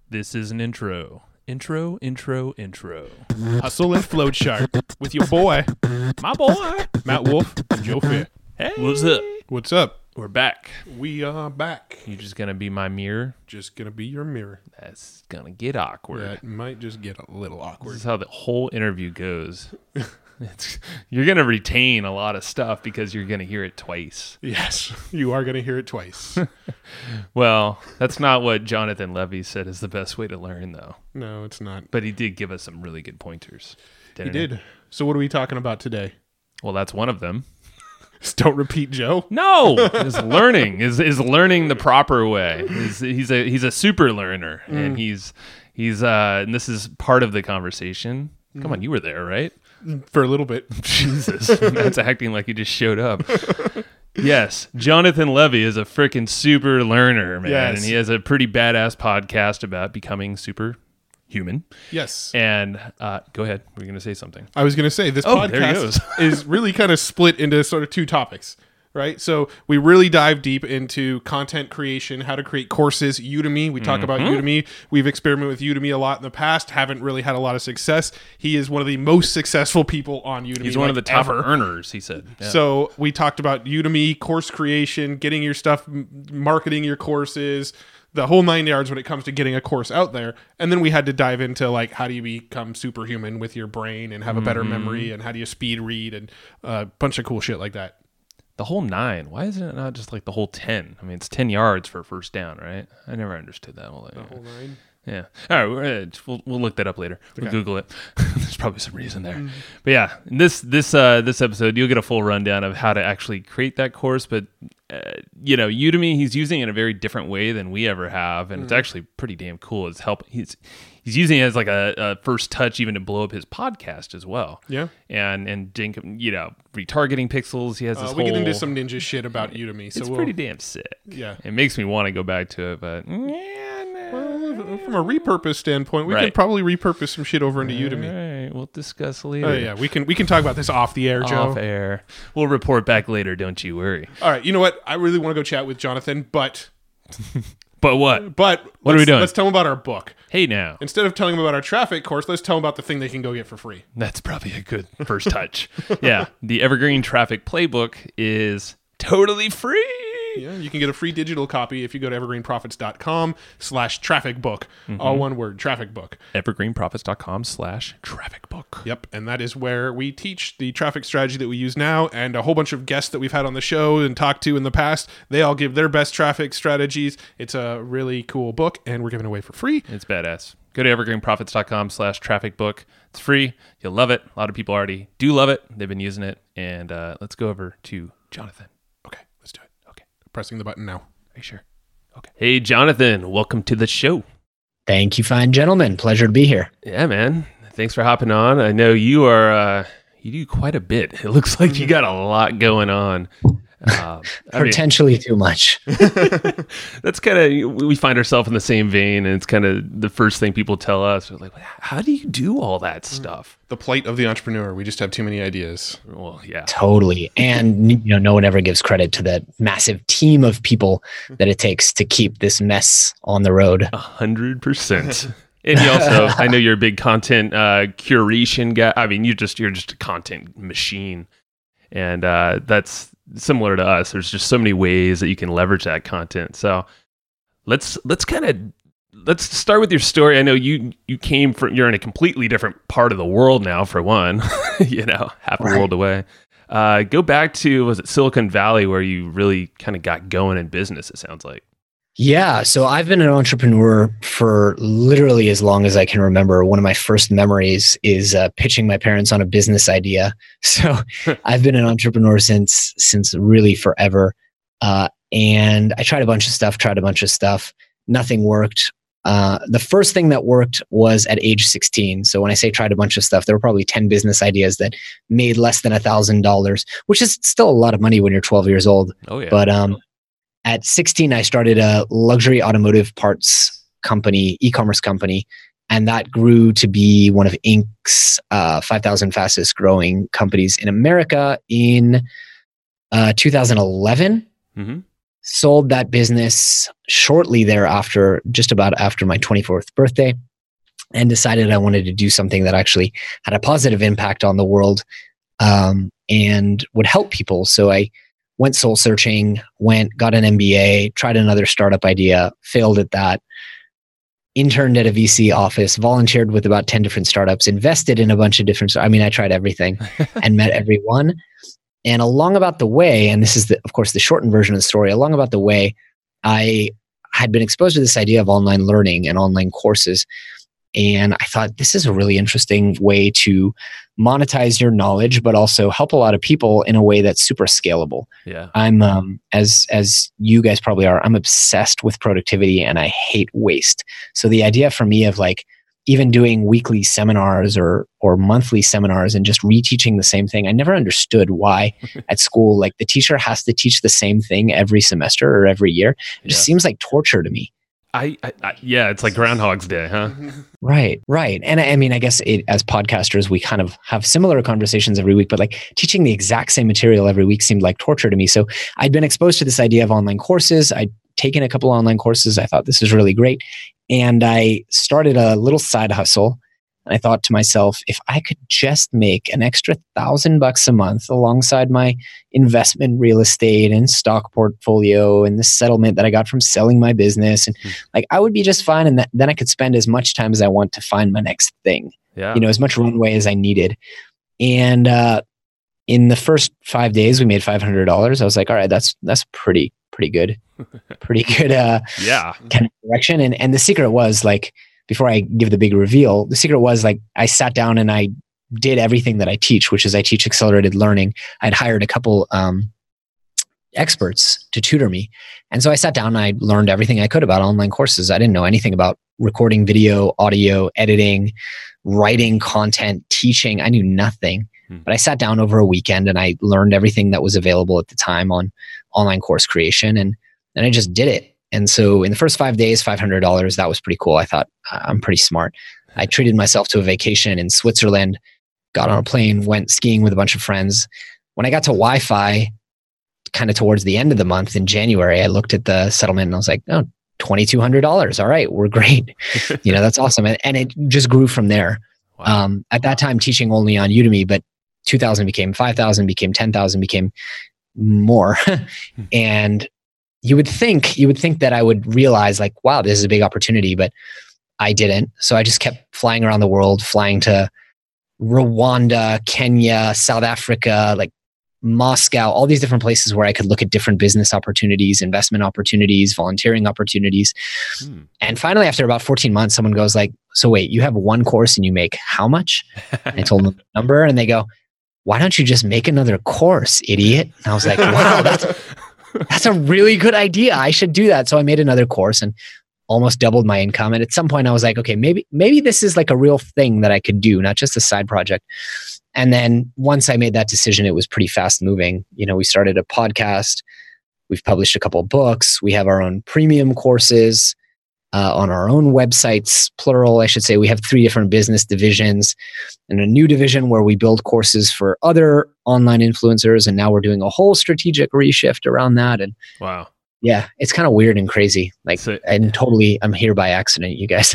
This is an intro. Intro. Hustle and Float Chart with your boy, My boy. Matt Wolf and Joe Fair. Hey. What's up? What's up? We're back. We are back. You just going to be my mirror? Just going to be your mirror. That's going to get awkward. That might just get a little awkward. This is how the whole interview goes. You're going to retain a lot of stuff because you're going to hear it twice. Yes, you are going to hear it twice. Well, that's not what Jonathan Levy said is the best way to learn, though. No, it's not. But he did give us some really good pointers. He did. So what are we talking about today? Well, that's one of them. Don't repeat, Joe. No, is learning is learning the proper way. He's a super learner, and he's and this is part of the conversation. Come on, you were there, right? For a little bit. Jesus, that's acting like he just showed up. Yes, Jonathan Levy is a freaking super learner, man, Yes. and he has a pretty badass podcast about becoming superhuman. Yes. And go ahead, we're going to say something. I was going to say this Oh, there he goes. podcast is really kind of split into sort of two topics, right? So we really dive deep into content creation, how to create courses, Udemy. We talk about Udemy. We've experimented with Udemy a lot in the past, haven't really had a lot of success. He is one of the most successful people on Udemy. He's one of the top ever. earners, he said. Yeah. So we talked about Udemy, course creation, getting your stuff, marketing your courses, the whole 9 yards when it comes to getting a course out there. And then we had to dive into like, how do you become superhuman with your brain and have a better memory, and how do you speed read, and a bunch of cool shit like that. The whole 9. Why isn't it not just like the whole 10? I mean, it's 10 yards for a first down, right? I never understood that. Well, The whole 9. yeah. All right, we'll look that up later. We'll Okay. Google it. There's probably some reason there. But yeah, in this episode, you'll get a full rundown of how to actually create that course. But Udemy, he's using it in a very different way than we ever have, and it's actually pretty damn cool. It's he's using it as like a first touch even to blow up his podcast as well. Yeah. And retargeting pixels. He has this We whole. get into some ninja shit about Udemy. So It's pretty damn sick. Yeah. It makes me want to go back to it, but Well, from a repurpose standpoint, we Right. could probably repurpose some shit over into Udemy. All right, we'll discuss later. Oh yeah, we can talk about this off the air, Joe. Off air. We'll report back later, don't you worry. All right, you know what? I really want to go chat with Jonathan, but But what? what are we doing? Let's tell him about our book. Hey now. Instead of telling him about our traffic course, let's tell him about the thing they can go get for free. That's probably a good first touch. Yeah. The Evergreen Traffic Playbook is totally free. Yeah, you can get a free digital copy if you go to evergreenprofits.com/trafficbook. All one word, traffic book. Evergreenprofits.com/trafficbook. Yep, and that is where we teach the traffic strategy that we use now, and a whole bunch of guests that we've had on the show and talked to in the past. They all give their best traffic strategies. It's a really cool book, and we're giving it away for free. It's badass. Go to evergreenprofits.com/trafficbook. It's free. You'll love it. A lot of people already do love it. They've been using it. And let's go over to Jonathan. Okay, let's do it. Okay. Pressing the button now. Are you sure? Okay. Hey, Jonathan. Welcome to the show. Thank you, fine gentlemen. Pleasure to be here. Yeah, man. Thanks for hopping on. I know you are, you do quite a bit. It looks like you got a lot going on. Potentially too much. That's kind of, we find ourselves in the same vein, and it's kind of the first thing people tell us. We're like, how do you do all that stuff? The plight of the entrepreneur. We just have too many ideas. Well, yeah. Totally. And no one ever gives credit to the massive team of people that it takes to keep this mess on the road. 100%. And you also, I know you're a big content curation guy. I mean, you're just a content machine, and that's similar to us. There's just so many ways that you can leverage that content. So let's start with your story. I know you came from, you're in a completely different part of the world now, for one, half the world away. Go back to, was it Silicon Valley, where you really kind of got going in business, it sounds like. Yeah. So I've been an entrepreneur for literally as long as I can remember. One of my first memories is pitching my parents on a business idea. So I've been an entrepreneur since really forever. And I tried a bunch of stuff. Nothing worked. The first thing that worked was at age 16. So when I say tried a bunch of stuff, there were probably 10 business ideas that made less than $1,000, which is still a lot of money when you're 12 years old. Oh yeah. But at 16, I started a luxury automotive parts company, e-commerce company, and that grew to be one of Inc.'s 5,000 fastest growing companies in America in 2011. Mm-hmm. sold that business shortly thereafter, just about after my 24th birthday, and decided I wanted to do something that actually had a positive impact on the world, and would help people. So I went soul searching, got an MBA, tried another startup idea, failed at that, interned at a VC office, volunteered with about 10 different startups, invested in a bunch of different, I tried everything and met everyone. And along about the way, and this is of course the shortened version of the story, along about the way, I had been exposed to this idea of online learning and online courses. And I thought this is a really interesting way to monetize your knowledge, but also help a lot of people in a way that's super scalable. Yeah. I'm, as you guys probably are, I'm obsessed with productivity and I hate waste. So the idea for me of like even doing weekly seminars or monthly seminars and just reteaching the same thing, I never understood why at school, like the teacher has to teach the same thing every semester or every year. It just seems like torture to me. Yeah, it's like Groundhog's Day, huh? Right. And I guess as podcasters, we kind of have similar conversations every week, but like teaching the exact same material every week seemed like torture to me. So I'd been exposed to this idea of online courses. I'd taken a couple online courses. I thought this is really great. And I started a little side hustle. And I thought to myself, if I could just make an extra $1,000 a month alongside my investment real estate and stock portfolio and the settlement that I got from selling my business, and like I would be just fine. And then I could spend as much time as I want to find my next thing, as much runway as I needed. And in the first 5 days, we made $500. I was like, all right, that's pretty good, pretty good kind of direction. And the secret was like, before I give the big reveal, the secret was like, I sat down and I did everything that I teach, which is I teach accelerated learning. I'd hired a couple experts to tutor me. And so I sat down and I learned everything I could about online courses. I didn't know anything about recording video, audio, editing, writing content, teaching. I knew nothing. But I sat down over a weekend and I learned everything that was available at the time on online course creation. And I just did it. And so in the first 5 days, $500, that was pretty cool. I thought, I'm pretty smart. I treated myself to a vacation in Switzerland, got on a plane, went skiing with a bunch of friends. When I got to Wi-Fi, kind of towards the end of the month in January, I looked at the settlement and I was like, oh, $2,200. All right, we're great. That's awesome. And it just grew from there. Wow. At that time, teaching only on Udemy, but 2,000 became 5,000, became 10,000, became more. And you would think that I would realize like, wow, this is a big opportunity, but I didn't. So I just kept flying around the world, flying to Rwanda, Kenya, South Africa, like Moscow, all these different places where I could look at different business opportunities, investment opportunities, volunteering opportunities. And finally, after about 14 months, someone goes like, so wait, you have one course and you make how much? And I told them the number and they go, why don't you just make another course, idiot? And I was like, wow, that's a really good idea. I should do that. So I made another course and almost doubled my income. And at some point I was like, okay, maybe this is like a real thing that I could do, not just a side project. And then once I made that decision, it was pretty fast moving. We started a podcast. We've published a couple of books. We have our own premium courses on our own websites, plural, I should say. We have 3 different business divisions and a new division where we build courses for other online influencers. And now we're doing a whole strategic reshift around that. And wow. Yeah, it's kind of weird and crazy. I'm here by accident, you guys.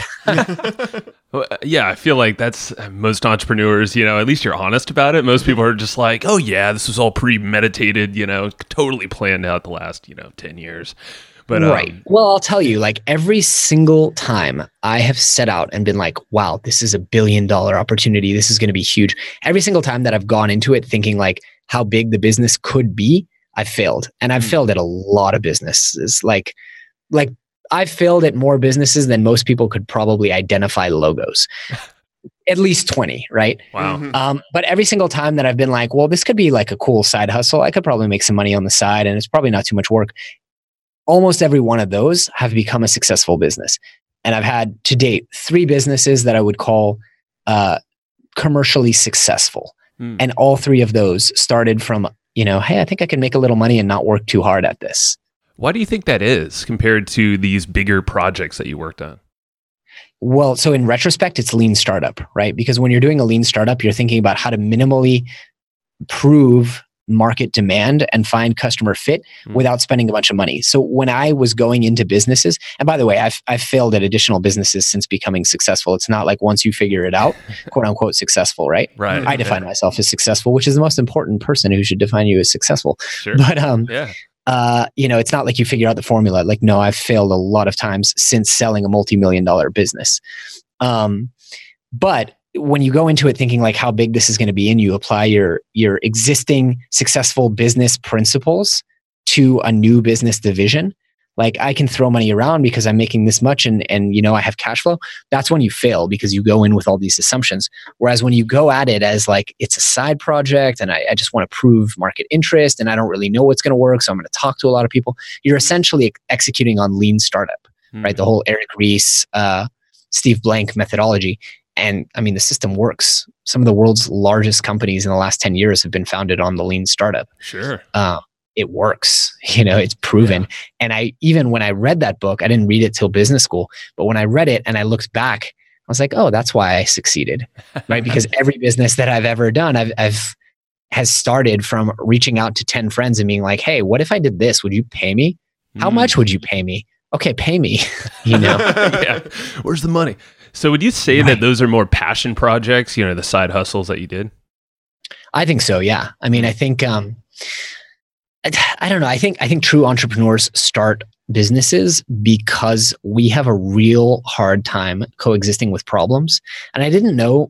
Well, yeah, I feel like that's most entrepreneurs, at least you're honest about it. Most people are just like, oh yeah, this was all premeditated, totally planned out the last, 10 years. But, right. Well, I'll tell you, like every single time I have set out and been like, wow, this is $1 billion opportunity. This is going to be huge. Every single time that I've gone into it thinking like how big the business could be, I've failed. And I've failed at a lot of businesses. Like I've failed at more businesses than most people could probably identify logos. At least 20, right? Wow. But every single time that I've been like, well, this could be like a cool side hustle. I could probably make some money on the side and it's probably not too much work. Almost every one of those have become a successful business. And I've had to date 3 businesses that I would call commercially successful. And all 3 of those started from, hey, I think I can make a little money and not work too hard at this. Why do you think that is compared to these bigger projects that you worked on? Well, so in retrospect, it's lean startup, right? Because when you're doing a lean startup, you're thinking about how to minimally prove market demand and find customer fit without spending a bunch of money. So when I was going into businesses, and by the way, I've failed at additional businesses since becoming successful. It's not like once you figure it out, quote unquote, successful, right? Right. I define myself as successful, which is the most important person who should define you as successful. Sure. But, yeah. it's not like you figure out the formula. Like, no, I've failed a lot of times since selling a multi-million-dollar business. But when you go into it thinking like how big this is going to be and you apply your existing successful business principles to a new business division, like I can throw money around because I'm making this much and I have cash flow. That's when you fail because you go in with all these assumptions. Whereas when you go at it as like, it's a side project and I just want to prove market interest and I don't really know what's going to work, so I'm going to talk to a lot of people. You're essentially executing on lean startup, right? The whole Eric Ries, Steve Blank methodology. And I mean, the system works. Some of the world's largest companies in the last 10 years have been founded on the lean startup. Sure. It works, it's proven. Yeah. And even when I read that book, I didn't read it till business school, but when I read it and I looked back, I was like, oh, that's why I succeeded, right? Because every business that I've ever done, has started from reaching out to 10 friends and being like, hey, what if I did this? Would you pay me? How much would you pay me? Okay, pay me, Yeah. Where's the money? So would you say that those are more passion projects, the side hustles that you did? I think so, yeah. I mean, I think, I don't know. I think true entrepreneurs start businesses because we have a real hard time coexisting with problems. And I didn't know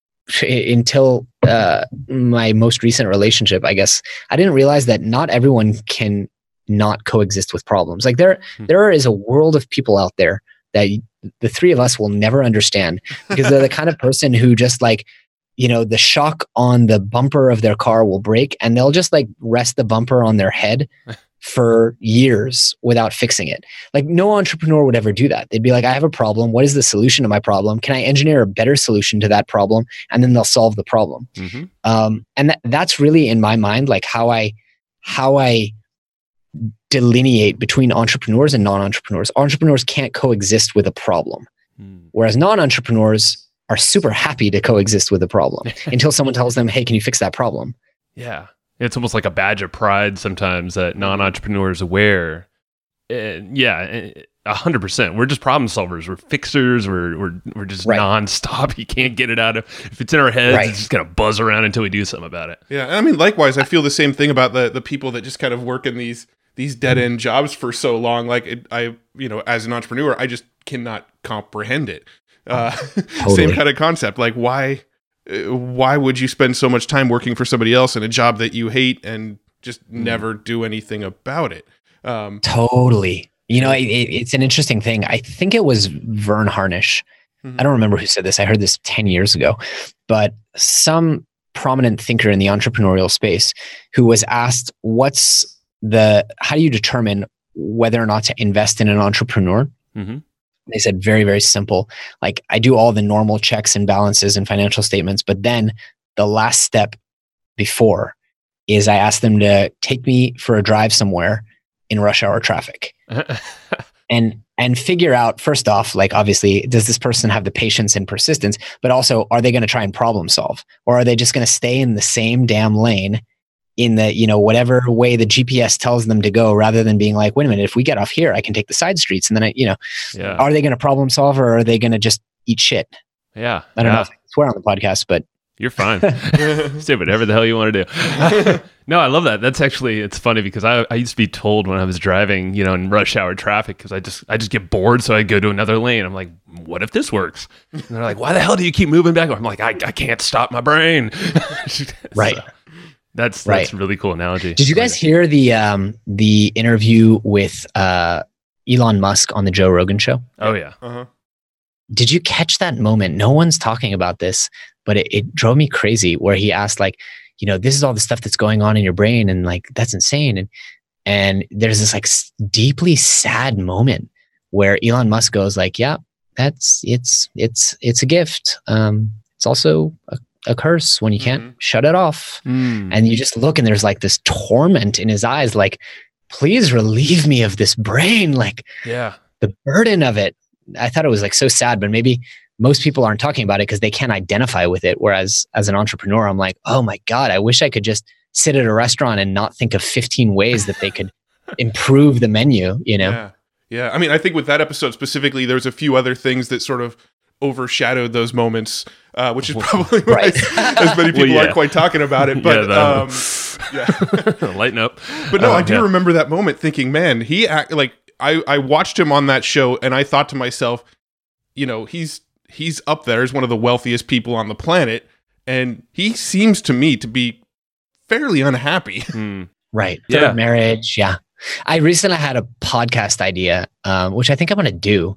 until my most recent relationship, I guess. I didn't realize that not everyone can not coexist with problems. Like there is a world of people out there that the three of us will never understand because they're the kind of person who just like, the shock on the bumper of their car will break and they'll just like rest the bumper on their head for years without fixing it. Like no entrepreneur would ever do that. They'd be like, I have a problem. What is the solution to my problem? Can I engineer a better solution to that problem? And then they'll solve the problem. And that's really in my mind, like how I delineate between entrepreneurs and non-entrepreneurs. Entrepreneurs can't coexist with a problem, whereas non-entrepreneurs are super happy to coexist with a problem until someone tells them, hey, can you fix that problem? Yeah. It's almost like a badge of pride sometimes that non-entrepreneurs wear. Yeah, 100%. We're just problem solvers. We're fixers. We're just nonstop. You can't get it out of, if it's in our heads, it's just going to buzz around until we do something about it. Yeah. And I mean, likewise, I feel the same thing about the people that just kind of work in these dead end jobs for so long. Like as an entrepreneur, I just cannot comprehend it. Totally. Same kind of concept. Like why would you spend so much time working for somebody else in a job that you hate and just never do anything about it? Totally. It's an interesting thing. I think it was Vern Harnish. I don't remember who said this. I heard this 10 years ago, but some prominent thinker in the entrepreneurial space who was asked, how do you determine whether or not to invest in an entrepreneur? They said very, very simple. Like I do all the normal checks and balances and financial statements, but then the last step before is I ask them to take me for a drive somewhere in rush hour traffic and figure out, first off, like obviously, does this person have the patience and persistence, but also are they going to try and problem solve, or are they just going to stay in the same damn lane in the, whatever way the GPS tells them to go, rather than being like, wait a minute, if we get off here, I can take the side streets. And then are they going to problem solve, or are they going to just eat shit? Yeah. I don't know if I can swear on the podcast, but you're fine. Say whatever the hell you want to do. No, I love that. That's actually, it's funny because I used to be told when I was driving, in rush hour traffic, because I just get bored. So I go to another lane. I'm like, what if this works? And they're like, why the hell do you keep moving back? I'm like, I can't stop my brain. Right. So, that's a really cool analogy. Did you guys hear the interview with Elon Musk on the Joe Rogan show? Oh yeah. Did you catch that moment? No one's talking about this, but it drove me crazy where he asked like, this is all the stuff that's going on in your brain and like, that's insane. And there's this like deeply sad moment where Elon Musk goes like, yeah, it's a gift. It's also a curse when you can't shut it off. And you just look and there's like this torment in his eyes, like, please relieve me of this brain. Like the burden of it. I thought it was like so sad, but maybe most people aren't talking about it because they can't identify with it. Whereas as an entrepreneur, I'm like, oh my God, I wish I could just sit at a restaurant and not think of 15 ways that they could improve the menu, you know? Yeah. Yeah. I mean, I think with that episode specifically, there's a few other things that sort of overshadowed those moments, which is probably why as many people aren't quite talking about it. But lighten up. But no, I do remember that moment thinking, man, I watched him on that show and I thought to myself, you know, he's up there as one of the wealthiest people on the planet. And he seems to me to be fairly unhappy. Right. Third marriage. Yeah. I recently had a podcast idea, which I think I'm going to do.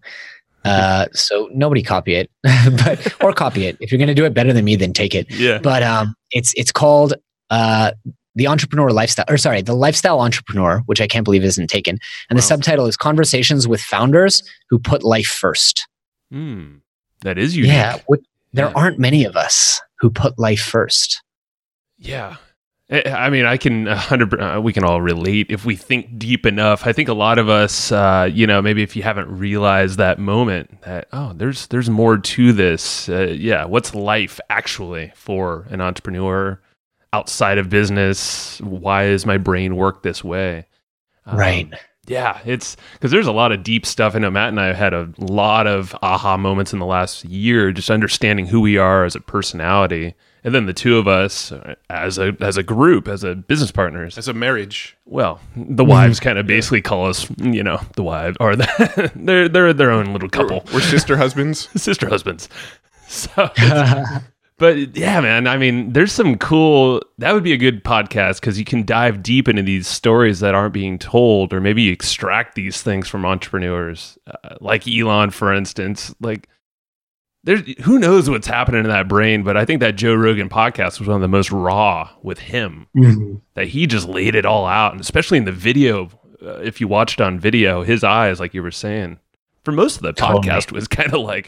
So nobody copy it, or copy it. If you're going to do it better than me, then take it. Yeah. But it's called The Entrepreneur Lifestyle, or sorry, The Lifestyle Entrepreneur, which I can't believe isn't taken. And the subtitle is Conversations with Founders Who Put Life First. That is unique. Yeah. There aren't many of us who put life first. Yeah. I mean, we can all relate if we think deep enough. I think a lot of us, maybe if you haven't realized that moment that, there's more to this. What's life actually for an entrepreneur outside of business? Why does my brain work this way? Right. Yeah, it's because there's a lot of deep stuff. I know Matt and I have had a lot of aha moments in the last year, just understanding who we are as a personality. And then the two of us as a group, as a business partners. As a marriage. Well, the wives kind of basically call us, the wives, or they're their own little couple. We're sister husbands. Sister husbands. So, but yeah, man, I mean, there's some that would be a good podcast because you can dive deep into these stories that aren't being told, or maybe you extract these things from entrepreneurs, like Elon, for instance. Like, who knows what's happening in that brain, but I think that Joe Rogan podcast was one of the most raw with him, that he just laid it all out. And especially in the video, if you watched on video, his eyes, like you were saying, for most of the podcast was kind of like,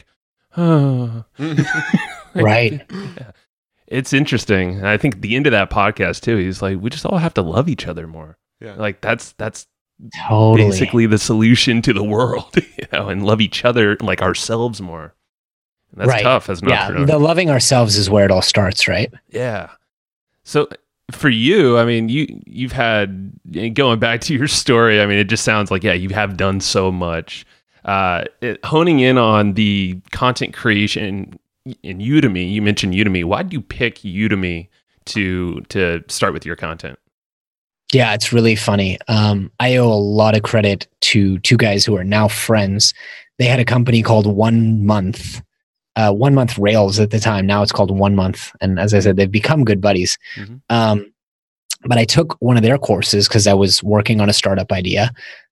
right. Yeah. It's interesting. And I think the end of that podcast too, he's like, we just all have to love each other more. Yeah. Like that's totally basically the solution to the world, and love each other like ourselves more. And that's tough as an entrepreneur. The loving ourselves is where it all starts, right? Yeah. So for you, I mean, you've had, going back to your story, I mean, it just sounds like, you have done so much. Honing in on the content creation in Udemy, you mentioned Udemy. Why did you pick Udemy to start with your content? Yeah, it's really funny. I owe a lot of credit to two guys who are now friends. They had a company called 1 Month. 1 Month Rails at the time. Now it's called 1 Month. And as I said, they've become good buddies. But I took one of their courses because I was working on a startup idea,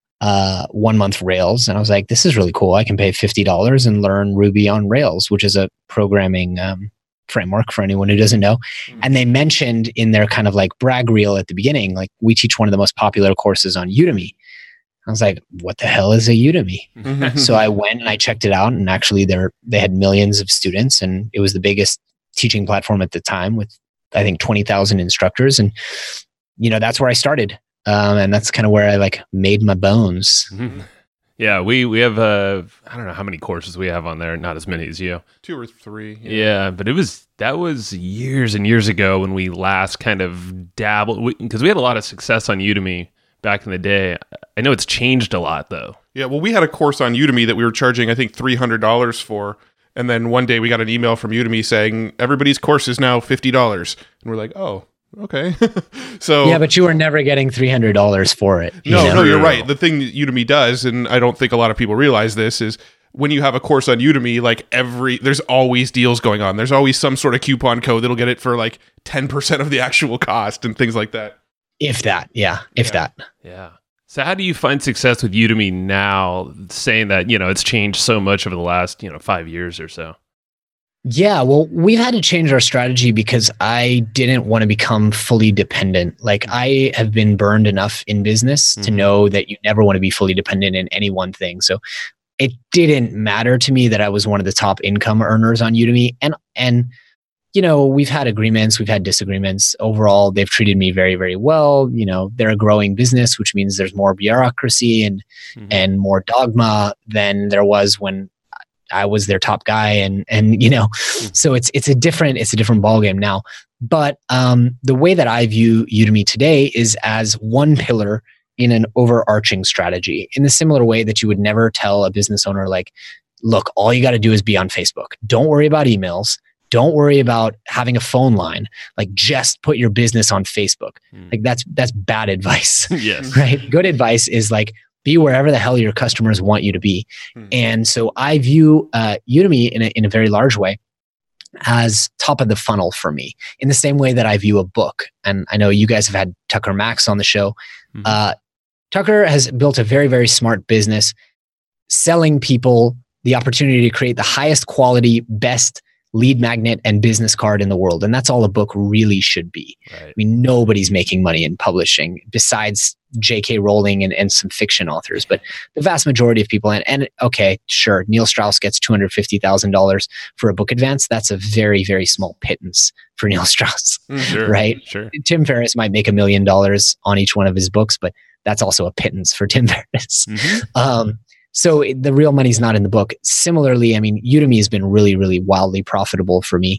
1 Month Rails. And I was like, this is really cool. I can pay $50 and learn Ruby on Rails, which is a programming framework for anyone who doesn't know. And they mentioned in their kind of like brag reel at the beginning, like, we teach one of the most popular courses on Udemy. I was like, what the hell is a Udemy? So I went and I checked it out, and actually they had millions of students, and it was the biggest teaching platform at the time with, I think, 20,000 instructors. And, that's where I started. And that's kind of where I made my bones. Yeah, we have, I don't know how many courses we have on there. Not as many as you. 2 or 3. Yeah, but that was years and years ago when we last kind of dabbled, because we had a lot of success on Udemy back in the day. I know it's changed a lot though. Yeah, well, we had a course on Udemy that we were charging, I think, $300 for. And then one day we got an email from Udemy saying, everybody's course is now $50. And we're like, oh, okay. So yeah, but you were never getting $300 for it. No, you're right. The thing that Udemy does, and I don't think a lot of people realize this, is when you have a course on Udemy, there's always deals going on. There's always some sort of coupon code that'll get it for 10% of the actual cost and things like that. If that. Yeah. So how do you find success with Udemy now, saying that, it's changed so much over the last, 5 years or so? Yeah, well, we've had to change our strategy because I didn't want to become fully dependent. I have been burned enough in business to know that you never want to be fully dependent in any one thing. So it didn't matter to me that I was one of the top income earners on Udemy. And we've had agreements, we've had disagreements. Overall, they've treated me very, very well. They're a growing business, which means there's more bureaucracy and more dogma than there was when I was their top guy. And so it's a different ballgame now. But the way that I view Udemy today is as one pillar in an overarching strategy, in the similar way that you would never tell a business owner, like, look, all you got to do is be on Facebook. Don't worry about emails. Don't worry about having a phone line. Like, just put your business on Facebook. Like, that's bad advice. Yes. Right? Good advice is like, be wherever the hell your customers want you to be. And so I view Udemy in a very large way as top of the funnel for me, in the same way that I view a book. And I know you guys have had Tucker Max on the show. Tucker has built a very, very smart business selling people the opportunity to create the highest quality, best lead magnet and business card in the world. And that's all a book really should be. Right. I mean, nobody's making money in publishing besides J.K. Rowling and some fiction authors, but the vast majority of people, and okay, sure, Neil Strauss gets $250,000 for a book advance. That's a very, very small pittance for Neil Strauss, Sure, right? Sure. Tim Ferriss might make $1 million on each one of his books, but that's also a pittance for Tim Ferriss. So the real money's not in the book. Similarly, I mean, Udemy has been really, really wildly profitable for me.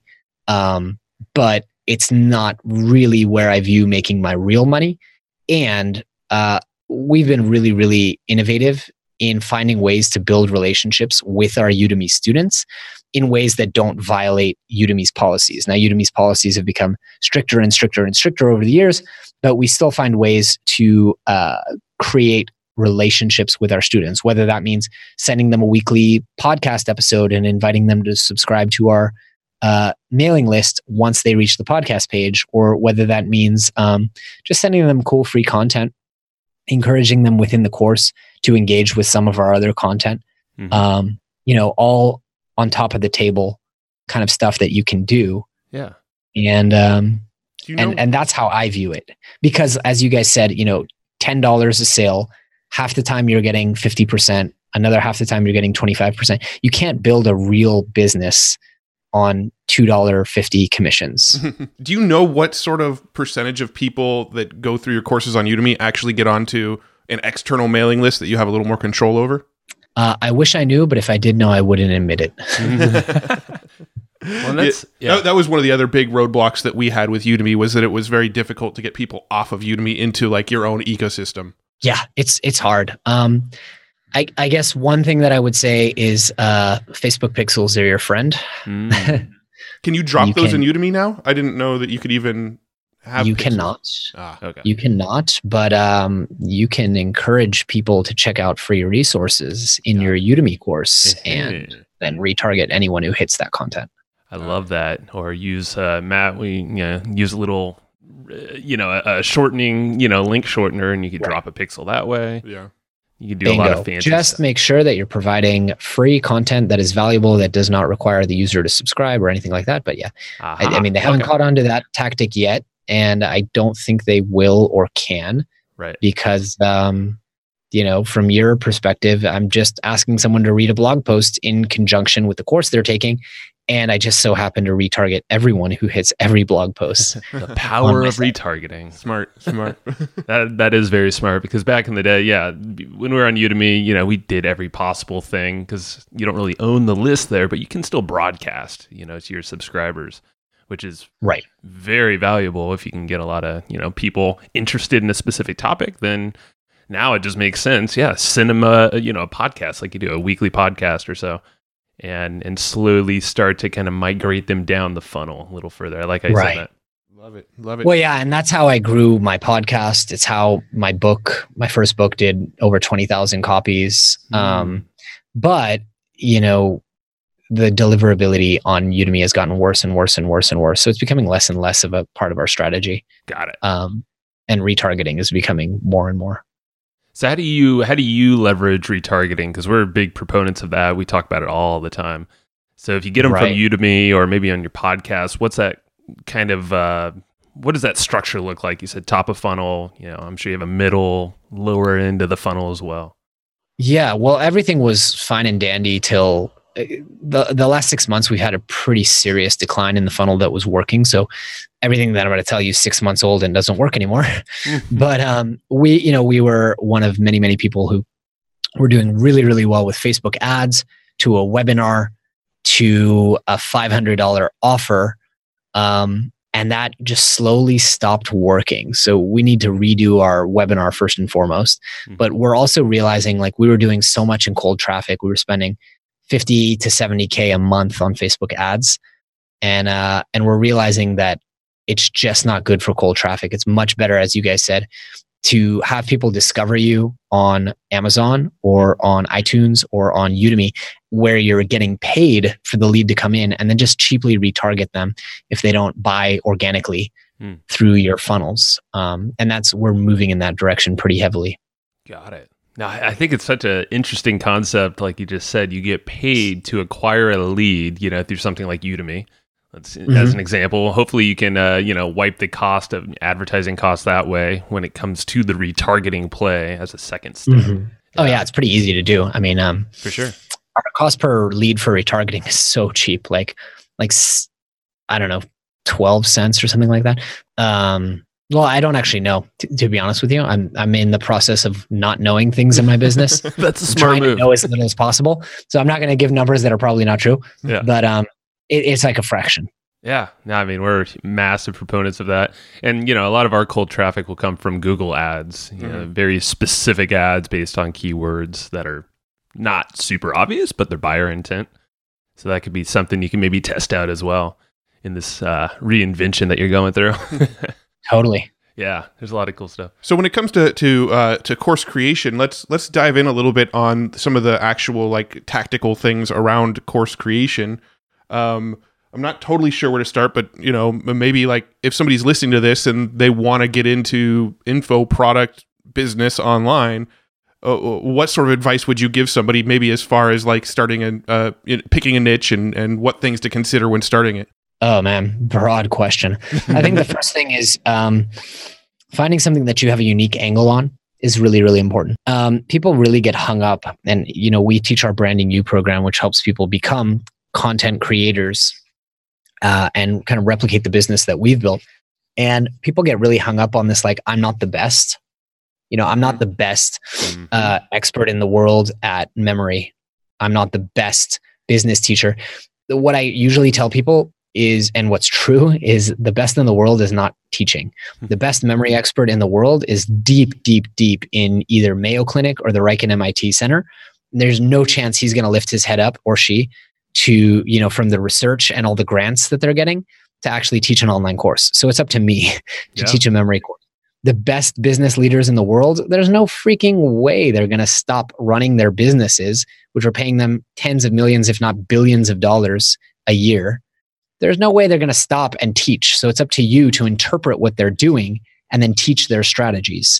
But it's not really where I view making my real money. And we've been really, really innovative in finding ways to build relationships with our Udemy students in ways that don't violate Udemy's policies. Now, Udemy's policies have become stricter and stricter and stricter over the years, but we still find ways to create relationships with our students, whether that means sending them a weekly podcast episode and inviting them to subscribe to our mailing list once they reach the podcast page, or whether that means just sending them cool free content, encouraging them within the course to engage with some of our other content. All on top of the table kind of stuff that you can do. Yeah. And and that's how I view it. Because as you guys said, $10 a sale, half the time you're getting 50%, another half the time you're getting 25%. You can't build a real business on $2.50 commissions. Do you know what sort of percentage of people that go through your courses on Udemy actually get onto an external mailing list that you have a little more control over? I wish I knew, but if I did know, I wouldn't admit it. Well, that was one of the other big roadblocks that we had with Udemy, was that it was very difficult to get people off of Udemy into like your own ecosystem. Yeah, it's hard. I guess one thing that I would say is Facebook pixels are your friend. Can you drop those in Udemy now? I didn't know that you could even have. You pixels. cannot. Okay. You cannot, but you can encourage people to check out free resources in your Udemy course and then retarget anyone who hits that content. I love that. Or use Matt. We use a little. A shortening, link shortener, and you could drop a pixel that way. Yeah. You can do a lot of fancy Just stuff. make sure that you're providing free content that is valuable, that does not require the user to subscribe or anything like that. But yeah, I mean, they haven't caught on to that tactic yet, and I don't think they will or can. Right. Because, from your perspective, I'm just asking someone to read a blog post in conjunction with the course they're taking. And I just so happen to retarget everyone who hits every blog post. The power of retargeting. Smart. That is very smart, because back in the day, when we were on Udemy, we did every possible thing, because you don't really own the list there, but you can still broadcast, to your subscribers, which is very valuable. If you can get a lot of, people interested in a specific topic, then now it just makes sense. Yeah. Send them a podcast, like you do a weekly podcast or so. And slowly start to kind of migrate them down the funnel a little further. I like how you said that. Love it. Well, yeah, and that's how I grew my podcast. It's how my first book did over 20,000 copies. But, the deliverability on Udemy has gotten worse and worse and worse and worse. So it's becoming less and less of a part of our strategy. Got it. And retargeting is becoming more and more. So how do you leverage retargeting? Because we're big proponents of that. We talk about it all the time. So if you get them from Udemy or maybe on your podcast, what's that kind of what does that structure look like? You said top of funnel. I'm sure you have a middle, lower end of the funnel as well. Yeah, well, everything was fine and dandy till the last 6 months. We've had a pretty serious decline in the funnel that was working. So everything that I'm going to tell you 6 months old and doesn't work anymore. But we were one of many, many people who were doing really, really well with Facebook ads, to a webinar, to a $500 offer. And And that just slowly stopped working. So we need to redo our webinar first and foremost. But we're also realizing like we were doing so much in cold traffic. We were spending 50 to 70K a month on Facebook ads. And we're realizing that it's just not good for cold traffic. It's much better, as you guys said, to have people discover you on Amazon or on iTunes or on Udemy, where you're getting paid for the lead to come in, and then just cheaply retarget them if they don't buy organically through your funnels. And we're moving in that direction pretty heavily. Got it. Now, I think it's such an interesting concept. Like you just said, you get paid to acquire a lead, through something like Udemy. As an example. Hopefully you can, wipe the cost of advertising costs that way when it comes to the retargeting play as a second step. Oh yeah, it's pretty easy to do. I mean, for sure. Our cost per lead for retargeting is so cheap, like I don't know, 12 cents or something like that. Well, I don't actually know, to be honest with you. I'm in the process of not knowing things in my business. That's a smart move. To know as little as possible. So I'm not going to give numbers that are probably not true. Yeah. But it's like a fraction. Yeah. No, I mean, we're massive proponents of that. And, a lot of our cold traffic will come from Google ads, very specific ads based on keywords that are not super obvious, but they're buyer intent. So that could be something you can maybe test out as well in this reinvention that you're going through. Totally. Yeah, there's a lot of cool stuff. So when it comes to course creation, let's dive in a little bit on some of the actual like tactical things around course creation. I'm not totally sure where to start, but maybe like if somebody's listening to this and they want to get into info product business online, what sort of advice would you give somebody, maybe as far as like starting picking a niche and what things to consider when starting it? Oh man, broad question. I think the first thing is finding something that you have a unique angle on is really, really important. People really get hung up, and we teach our Branding U program, which helps people become content creators and kind of replicate the business that we've built. And people get really hung up on this, like, I'm not the best. I'm not the best expert in the world at memory. I'm not the best business teacher. What I usually tell people is, and what's true, is the best in the world is not teaching. The best memory expert in the world is deep, deep, deep in either Mayo Clinic or the Riken MIT Center. There's no chance he's going to lift his head up, or she, to, from the research and all the grants that they're getting to actually teach an online course. So it's up to me to teach a memory course. The best business leaders in the world, there's no freaking way they're going to stop running their businesses, which are paying them tens of millions, if not billions of dollars a year. There's no way they're going to stop and teach. So it's up to you to interpret what they're doing and then teach their strategies.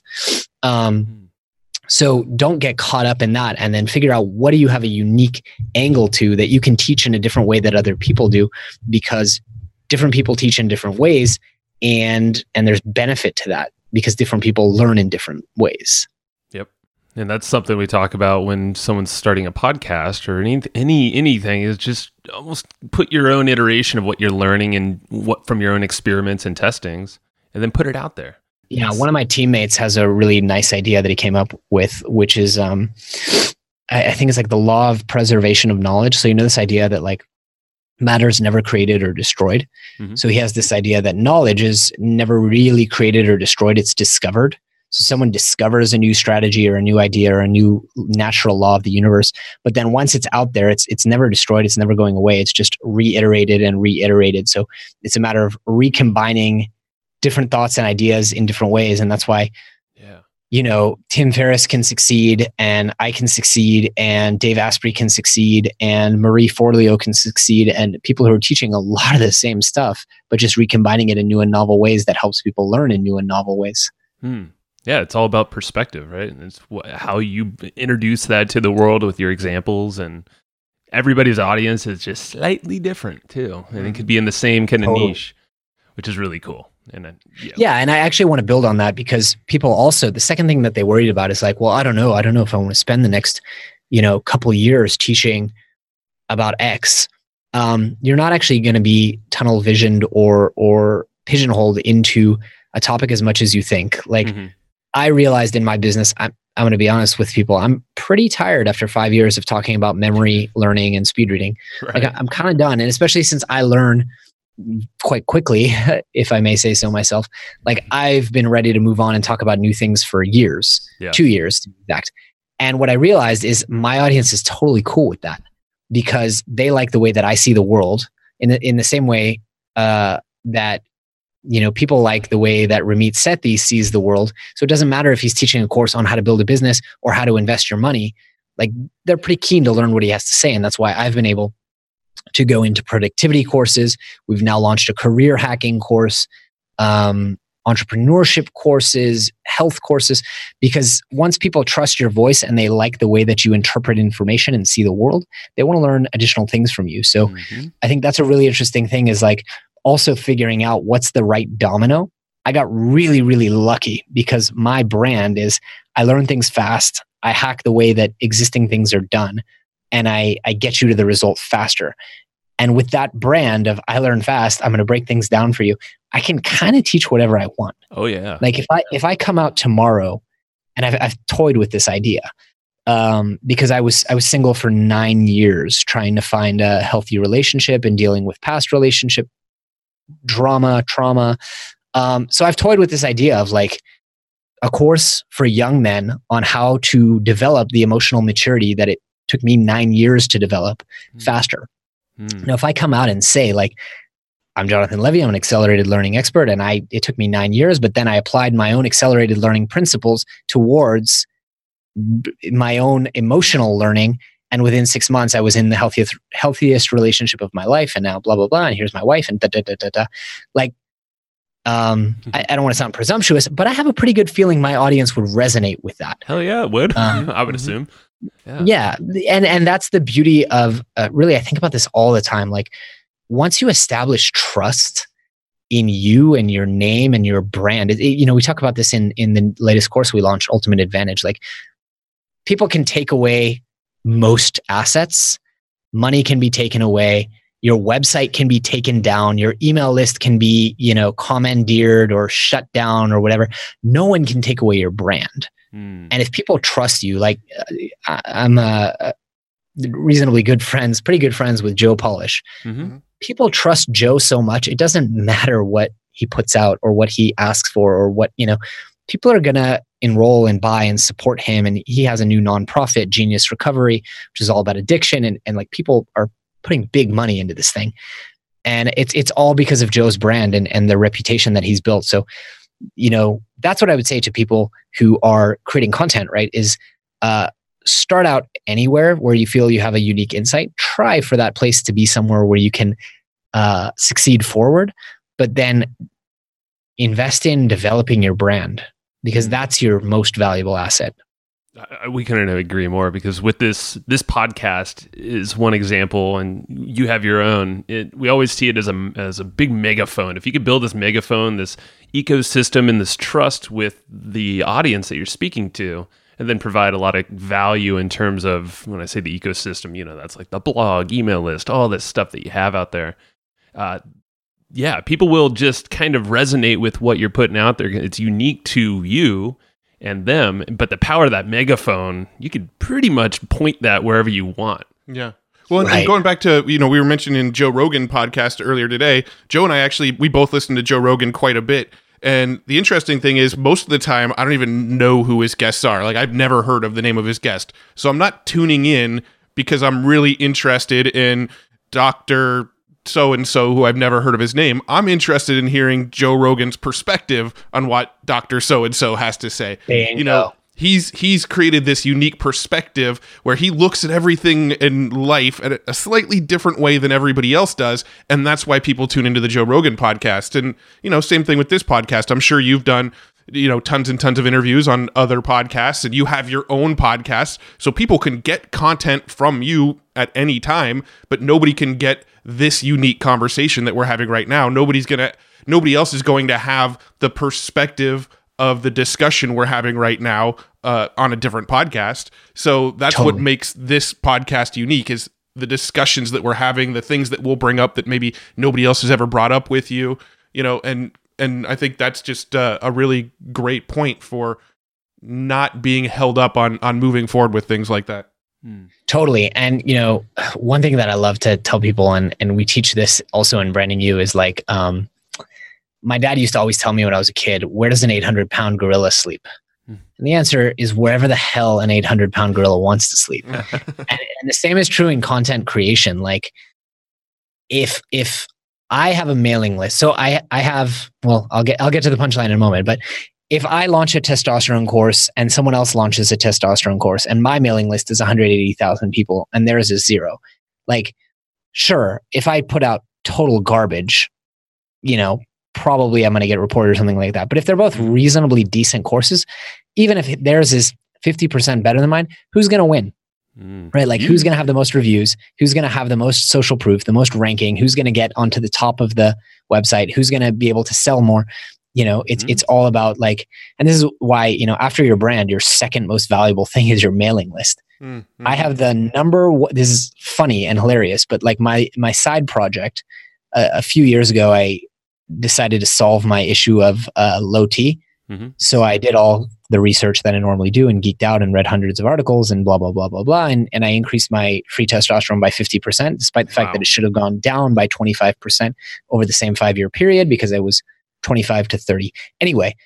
So don't get caught up in that, and then figure out what do you have a unique angle to that you can teach in a different way that other people do, because different people teach in different ways, and there's benefit to that because different people learn in different ways. Yep. And that's something we talk about when someone's starting a podcast or anything, is just almost put your own iteration of what you're learning and what from your own experiments and testings, and then put it out there. Yeah, one of my teammates has a really nice idea that he came up with, which is, I think it's like the law of preservation of knowledge. So this idea that like matter is never created or destroyed. So he has this idea that knowledge is never really created or destroyed. It's discovered. So someone discovers a new strategy or a new idea or a new natural law of the universe. But then once it's out there, it's never destroyed. It's never going away. It's just reiterated and reiterated. So it's a matter of recombining different thoughts and ideas in different ways. And that's why, Tim Ferriss can succeed, and I can succeed, and Dave Asprey can succeed, and Marie Forleo can succeed, and people who are teaching a lot of the same stuff, but just recombining it in new and novel ways that helps people learn in new and novel ways. Yeah, it's all about perspective, right? And it's how you introduce that to the world with your examples, and everybody's audience is just slightly different too. And it could be in the same kind of niche, which is really cool. And then, and I actually want to build on that, because people also, the second thing that they worried about is like, well, I don't know if I want to spend the next, couple of years teaching about X. You're not actually going to be tunnel visioned or pigeonholed into a topic as much as you think. Like I realized in my business, I'm going to be honest with people, I'm pretty tired after 5 years of talking about memory learning and speed reading. Right. Like I'm kind of done. And especially since I learn quite quickly, if I may say so myself, like I've been ready to move on and talk about new things for years, Yeah. 2 years to be exact. And what I realized is my audience is totally cool with that because they like the way that I see the world in the same way that people like the way that Ramit Sethi sees the world. So it doesn't matter if he's teaching a course on how to build a business or how to invest your money. Like they're pretty keen to learn what he has to say. And that's why I've been able to go into productivity courses. We've now launched a career hacking course, entrepreneurship courses, health courses, because once people trust your voice and they like the way that you interpret information and see the world, they want to learn additional things from you. So I think that's a really interesting thing is like also figuring out what's the right domino. I got really, really lucky because my brand is I learn things fast. I hack the way that existing things are done and I get you to the result faster. And with that brand of I learn fast, I'm going to break things down for you. I can kind of teach whatever I want. Oh yeah. Like if I come out tomorrow, and I've toyed with this idea because I was single for 9 years trying to find a healthy relationship and dealing with past relationship trauma. So I've toyed with this idea of like a course for young men on how to develop the emotional maturity that it took me 9 years to develop faster. Now, if I come out and say like, I'm Jonathan Levy, I'm an accelerated learning expert, and it took me 9 years, but then I applied my own accelerated learning principles towards my own emotional learning. And within 6 months, I was in the healthiest relationship of my life. And now blah, blah, blah. And here's my wife and da, da, da, da, da. Like, I don't want to sound presumptuous, but I have a pretty good feeling my audience would resonate with that. Hell yeah, it would. I would assume. Yeah. And that's the beauty of really, I think about this all the time. Like once you establish trust in you and your name and your brand, we talk about this in the latest course we launched, Ultimate Advantage. Like people can take away most assets. Money can be taken away. Your website can be taken down. Your email list can be, commandeered or shut down or whatever. No one can take away your brand. And if people trust you, like I'm reasonably pretty good friends with Joe Polish. People trust Joe so much. It doesn't matter what he puts out or what he asks for or what, people are going to enroll and buy and support him. And he has a new nonprofit, Genius Recovery, which is all about addiction. And like people are putting big money into this thing. And it's all because of Joe's brand and the reputation that he's built. So, that's what I would say to people who are creating content, right? Is start out anywhere where you feel you have a unique insight. Try for that place to be somewhere where you can succeed forward, but then invest in developing your brand because that's your most valuable asset. We couldn't agree more because with this podcast is one example and you have your own. We always see it as a big megaphone. If you could build this megaphone, this ecosystem and this trust with the audience that you're speaking to, and then provide a lot of value in terms of, when I say the ecosystem, that's like the blog, email list, all this stuff that you have out there. People will just kind of resonate with what you're putting out there. It's unique to you and them, but the power of that megaphone, you could pretty much point that wherever you want. Yeah. Well, and going back to, we were mentioning Joe Rogan podcast earlier today. Joe and I we both listen to Joe Rogan quite a bit. And the interesting thing is most of the time, I don't even know who his guests are. Like I've never heard of the name of his guest. So I'm not tuning in because I'm really interested in Dr. so-and-so who I've never heard of his name. I'm interested in hearing Joe Rogan's perspective on what Dr. so-and-so has to say. He's created this unique perspective where he looks at everything in life at a slightly different way than everybody else does. And that's why people tune into the Joe Rogan podcast. And, same thing with this podcast. I'm sure you've done, tons and tons of interviews on other podcasts and you have your own podcast. So people can get content from you at any time, but nobody can get this unique conversation that we're having right now. Nobody else is going to have the perspective of the discussion we're having right now on a different podcast. So that's what makes this podcast unique is the discussions that we're having, the things that we'll bring up that maybe nobody else has ever brought up with you, and I think that's just a really great point for not being held up on moving forward with things like that. Totally. And, one thing that I love to tell people, and we teach this also in Branding You, is like, my dad used to always tell me when I was a kid, where does an 800-pound gorilla sleep? And the answer is wherever the hell an 800-pound gorilla wants to sleep. and the same is true in content creation. Like if I have a mailing list, so I have, well, I'll get to the punchline in a moment, but if I launch a testosterone course and someone else launches a testosterone course and my mailing list is 180,000 people and theirs is 0, like, sure, if I put out total garbage, probably I'm going to get reported or something like that. But if they're both reasonably decent courses, even if theirs is 50% better than mine, who's going to win? Right? Like, who's going to have the most reviews? Who's going to have the most social proof, the most ranking? Who's going to get onto the top of the website? Who's going to be able to sell more? It's all about like, and this is why, after your brand, your second most valuable thing is your mailing list. I have the this is funny and hilarious, but like my side project, a few years ago, I decided to solve my issue of low T. So I did all the research that I normally do and geeked out and read hundreds of articles and blah, blah, blah, blah, blah. And I increased my free testosterone by 50%, despite the fact that it should have gone down by 25% over the same 5-year period, because I was 25 to 30. Anyway,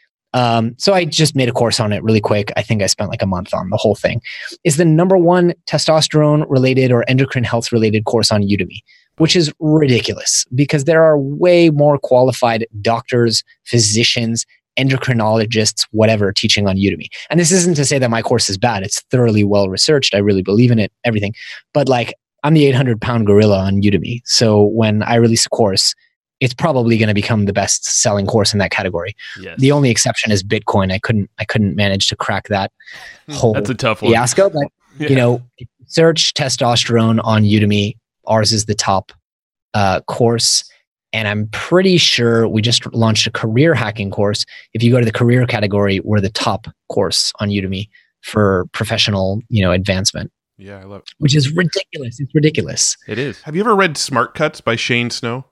so I just made a course on it really quick. I think I spent like a month on the whole thing. It's the #1 testosterone related or endocrine health related course on Udemy, which is ridiculous because there are way more qualified doctors, physicians, endocrinologists, whatever, teaching on Udemy. And this isn't to say that my course is bad. It's thoroughly well researched. I really believe in it, everything. But like, I'm the 800-pound gorilla on Udemy. So when I release a course, it's probably going to become the best selling course in that category. Yes. The only exception is Bitcoin. I couldn't manage to crack that whole That's a tough one. fiasco. But search testosterone on Udemy. Ours is the top course. And I'm pretty sure we just launched a career hacking course. If you go to the career category, we're the top course on Udemy for professional, advancement. Yeah, I love it. Which is ridiculous. It's ridiculous. It is. Have you ever read Smart Cuts by Shane Snow?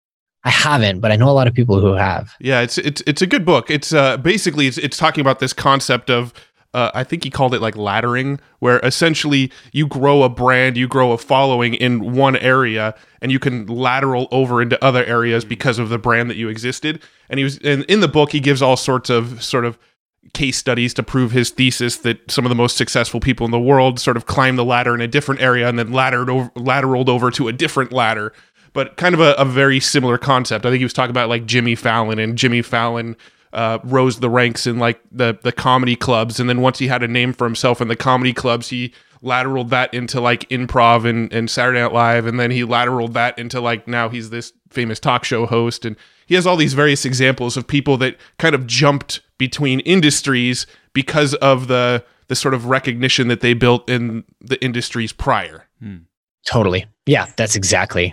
I haven't, but I know a lot of people who have. Yeah, it's a good book. It's basically it's talking about this concept of I think he called it like laddering, where essentially you grow a brand, you grow a following in one area, and you can lateral over into other areas because of the brand that you existed. And in the book, he gives all sorts of sort of case studies to prove his thesis that some of the most successful people in the world sort of climbed the ladder in a different area and then lateraled over to a different ladder. But kind of a very similar concept. I think he was talking about like Jimmy Fallon, and Jimmy Fallon rose the ranks in like the comedy clubs, and then once he had a name for himself in the comedy clubs, he lateraled that into like improv and Saturday Night Live, and then he lateraled that into like now he's this famous talk show host, and he has all these various examples of people that kind of jumped between industries because of the sort of recognition that they built in the industries prior. Totally. Yeah, that's exactly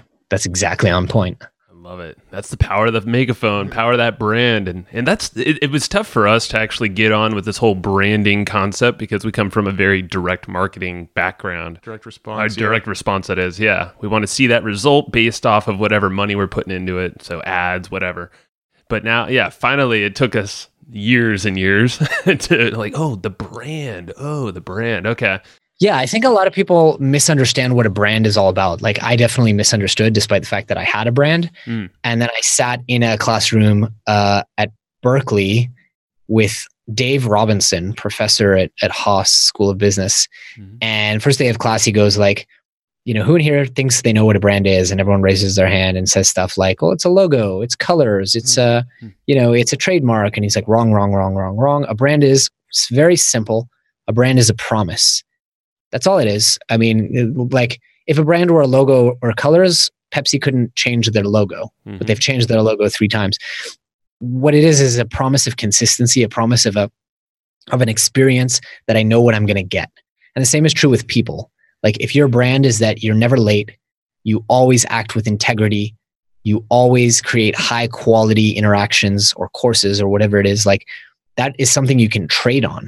on point. I love it. That's the power of the megaphone, power of that brand. And that's, it was tough for us to actually get on with this whole branding concept because we come from a very direct marketing background. Direct response. Direct response, that is. Yeah. We want to see that result based off of whatever money we're putting into it. So ads, whatever. But now, yeah, finally it took us years and years to like, the brand. Okay. Yeah, I think a lot of people misunderstand what a brand is all about. Like, I definitely misunderstood despite the fact that I had a brand. And then I sat in a classroom at Berkeley with Dave Robinson, professor at Haas School of Business. And first day of class, he goes like, who in here thinks they know what a brand is? And everyone raises their hand and says stuff like, it's a logo, it's colors, it's it's a trademark. And he's like, wrong. A brand is very simple. A brand is a promise. That's all it is. I mean, like if a brand were a logo or colors, Pepsi couldn't change their logo, but they've changed their logo 3 times. What it is a promise of consistency, a promise of an experience that I know what I'm going to get. And the same is true with people. Like if your brand is that you're never late, you always act with integrity, you always create high quality interactions or courses or whatever it is, like that is something you can trade on,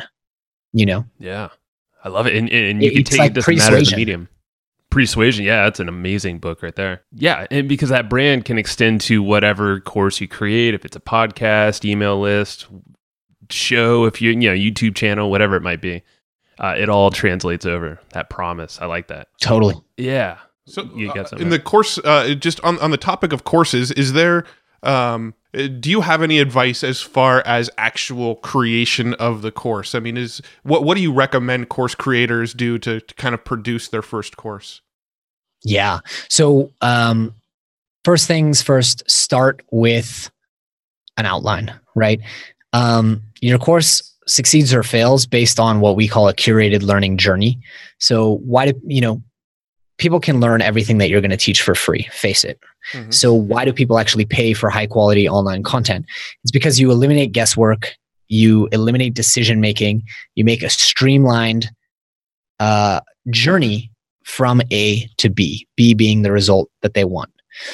Yeah. I love it. And you can take it, doesn't matter the medium. Persuasion. Yeah, that's an amazing book right there. Yeah. And because that brand can extend to whatever course you create, if it's a podcast, email list, show, if you YouTube channel, whatever it might be. it all translates over. That promise. I like that. Totally. Yeah. So You got something? in the course, just on the topic of courses, is there? Do you have any advice as far as actual creation of the course? I mean, what do you recommend course creators do to kind of produce their first course? Yeah. So first things first, start with an outline, right? Your course succeeds or fails based on what we call a curated learning journey. So why do people can learn everything that you're going to teach for free, face it. Mm-hmm. So why do people actually pay for high quality online content? It's because you eliminate guesswork, you eliminate decision making, you make a streamlined journey from A to B, B being the result that they want.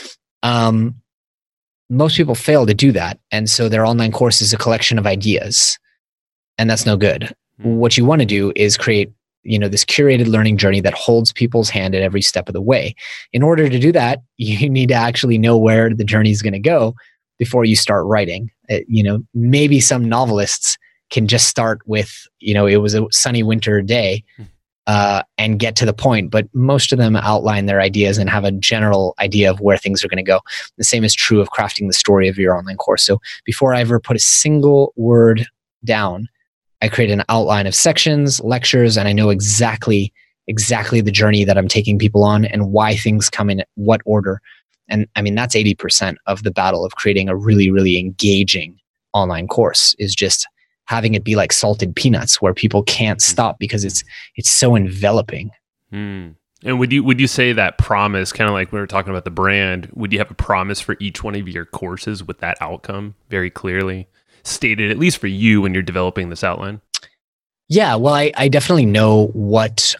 Most people fail to do that. And so their online course is a collection of ideas, and that's no good. What you want to do is create this curated learning journey that holds people's hand at every step of the way. In order to do that, you need to actually know where the journey is going to go before you start writing. Maybe some novelists can just start with, it was a sunny winter day and get to the point. But most of them outline their ideas and have a general idea of where things are going to go. The same is true of crafting the story of your online course. So before I ever put a single word down, I create an outline of sections, lectures, and I know exactly the journey that I'm taking people on and why things come in what order. And I mean, that's 80% of the battle of creating a really, really engaging online course, is just having it be like salted peanuts where people can't stop because it's so enveloping. And would you say that promise, kind of like we were talking about the brand, would you have a promise for each one of your courses with that outcome very clearly stated, at least for you when you're developing this outline? Yeah, well, I definitely know what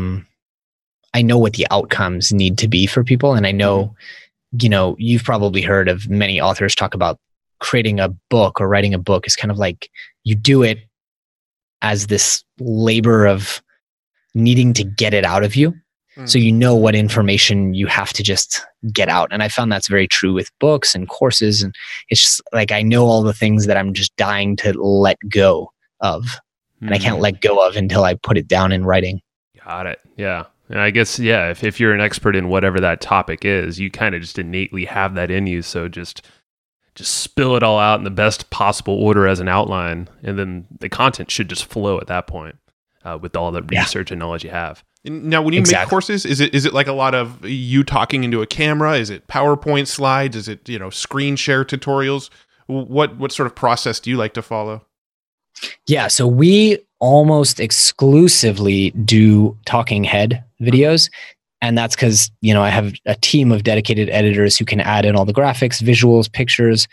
the outcomes need to be for people. And I know, you've probably heard of many authors talk about creating a book or writing a book is kind of like you do it as this labor of needing to get it out of you. So you know what information you have to just get out. And I found that's very true with books and courses. And it's just like, I know all the things that I'm just dying to let go of. And I can't let go of until I put it down in writing. Got it. Yeah. And I guess, yeah, if you're an expert in whatever that topic is, you kind of just innately have that in you. So just spill it all out in the best possible order as an outline. And then the content should just flow at that point with all the research and knowledge you have. Now, when you make courses, is it like a lot of you talking into a camera? Is it PowerPoint slides? Is it screen share tutorials? What sort of process do you like to follow? Yeah, so we almost exclusively do talking head videos, and that's because I have a team of dedicated editors who can add in all the graphics, visuals, pictures,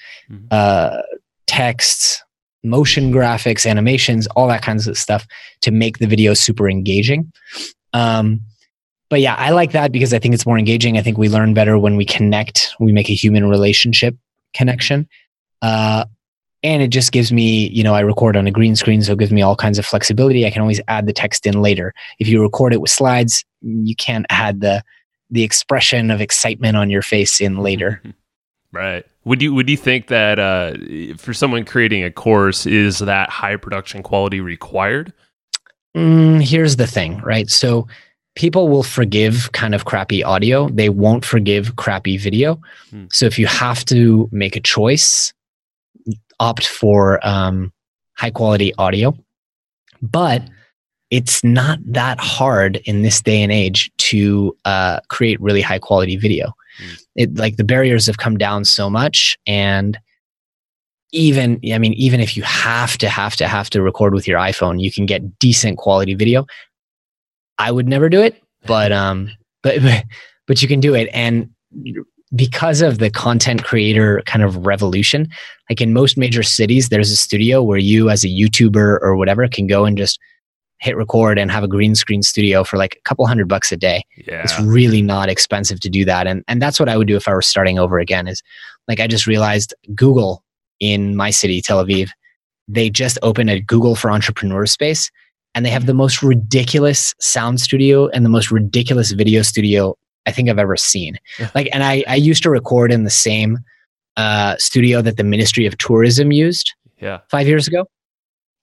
text, motion graphics, animations, all that kinds of stuff to make the video super engaging. But yeah, I like that because I think it's more engaging. I think we learn better when we connect, we make a human relationship connection. And it just gives me, I record on a green screen, so it gives me all kinds of flexibility. I can always add the text in later. If you record it with slides, you can't add the expression of excitement on your face in later. Right. Would you think that for someone creating a course, is that high production quality required? Here's the thing, right? So people will forgive kind of crappy audio. They won't forgive crappy video. So if you have to make a choice, opt for high quality audio. But it's not that hard in this day and age to create really high quality video. The barriers have come down so much, and even if you have to record with your iPhone, you can get decent quality video. I would never do it, but you can do it. And because of the content creator kind of revolution, like in most major cities, there's a studio where you as a YouTuber or whatever can go and just hit record and have a green screen studio for like a couple $100 a day. Yeah. It's really not expensive to do that. And that's what I would do if I were starting over again. Is like, I just realized Google in my city, Tel Aviv, they just opened a Google for Entrepreneurs space, and they have the most ridiculous sound studio and the most ridiculous video studio I think I've ever seen. And I used to record in the same studio that the Ministry of Tourism used 5 years ago.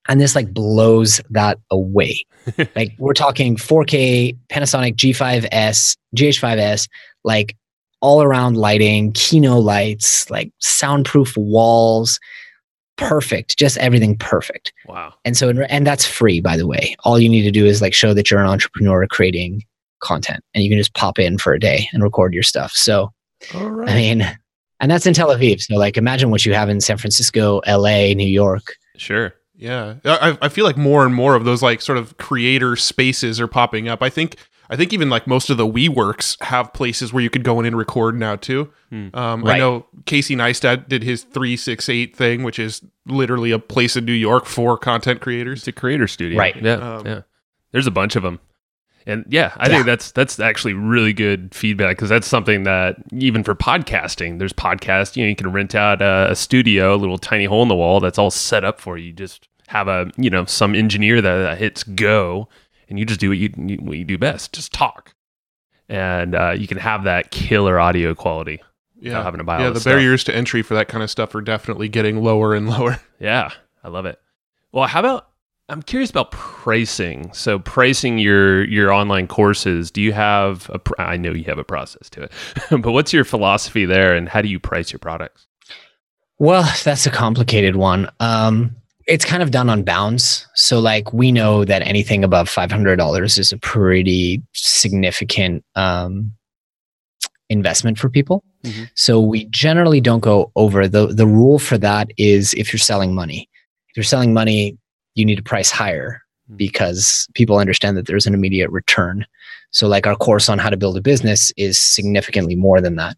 And this like blows that away. Like we're talking 4K Panasonic GH5S, like all around lighting, Kino lights, like soundproof walls, perfect, just everything perfect. Wow. And so, and that's free, by the way. All you need to do is like show that you're an entrepreneur creating content, and you can just pop in for a day and record your stuff. So, All right. I mean, and that's in Tel Aviv. So like, imagine what you have in San Francisco, LA, New York. Sure. Yeah, I feel like more and more of those like sort of creator spaces are popping up. I think even like most of the WeWorks have places where you could go in and record now too. Right. I know Casey Neistat did his 368 thing, which is literally a place in New York for content creators. It's a creator studio. Right. Yeah. Yeah. There's a bunch of them. And yeah, I think that's actually really good feedback, because that's something that even for podcasting, there's podcasts, you can rent out a studio, a little tiny hole in the wall that's all set up for you. You just have some engineer that hits go, and you just do what you do best, just talk. And you can have that killer audio quality without having to buy all the this stuff. barriers to entry for that kind of stuff are definitely getting lower and lower. Yeah, I love it. Well, I'm curious about pricing. So pricing your online courses, do you have I know you have a process to it, but what's your philosophy there, and how do you price your products? Well, that's a complicated one. It's kind of done on bounds. So like we know that anything above $500 is a pretty significant investment for people. Mm-hmm. So we generally don't go over. The rule for that is if you're selling money. If you're selling money, you need to price higher because people understand that there's an immediate return. So like our course on how to build a business is significantly more than that.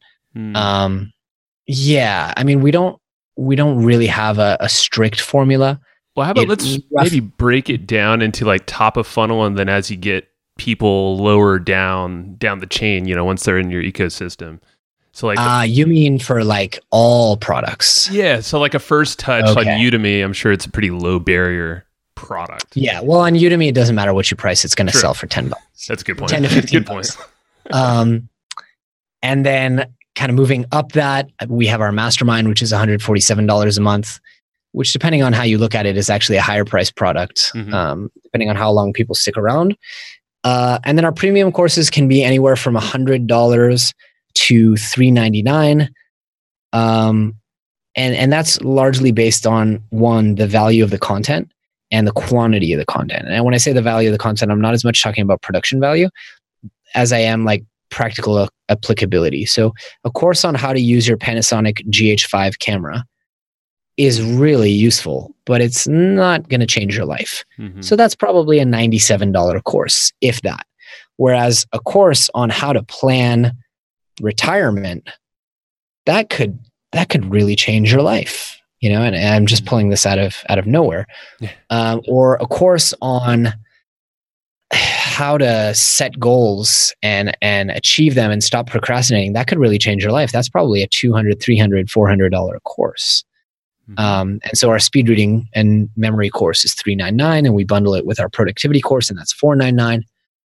Yeah, I mean, we don't really have a strict formula. Well, how about let's maybe break it down into like top of funnel, and then as you get people lower down the chain, once they're in your ecosystem. So like, you mean for like all products? Yeah. So like a first touch on Udemy, I'm sure it's a pretty low barrier product. Yeah. Well, on Udemy, it doesn't matter what you price; it's going to sell for $10. That's a good point. 10 to 15 good point. And then kind of moving up that, we have our mastermind, which is $147 a month, which depending on how you look at it is actually a higher price product, depending on how long people stick around. And then our premium courses can be anywhere from $100 to $399. And that's largely based on, one, the value of the content and the quantity of the content. And when I say the value of the content, I'm not as much talking about production value as I am like practical applicability. So a course on how to use your Panasonic GH5 camera is really useful, but it's not going to change your life. So that's probably a $97 course, if that. Whereas a course on how to plan retirement, that could really change your life, and I'm just pulling this out of nowhere. Or a course on how to set goals and achieve them and stop procrastinating, that could really change your life. That's probably a $200, $300, $400 course. And so our speed reading and memory course is $399, and we bundle it with our productivity course, and that's $499.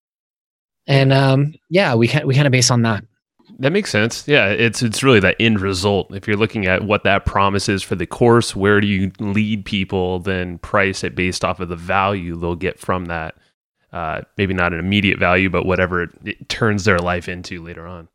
And we kind of base on that. That makes sense. Yeah, it's really that end result. If you're looking at what that promise is for the course, where do you lead people, then price it based off of the value they'll get from that. Maybe not an immediate value, but whatever it turns their life into later on.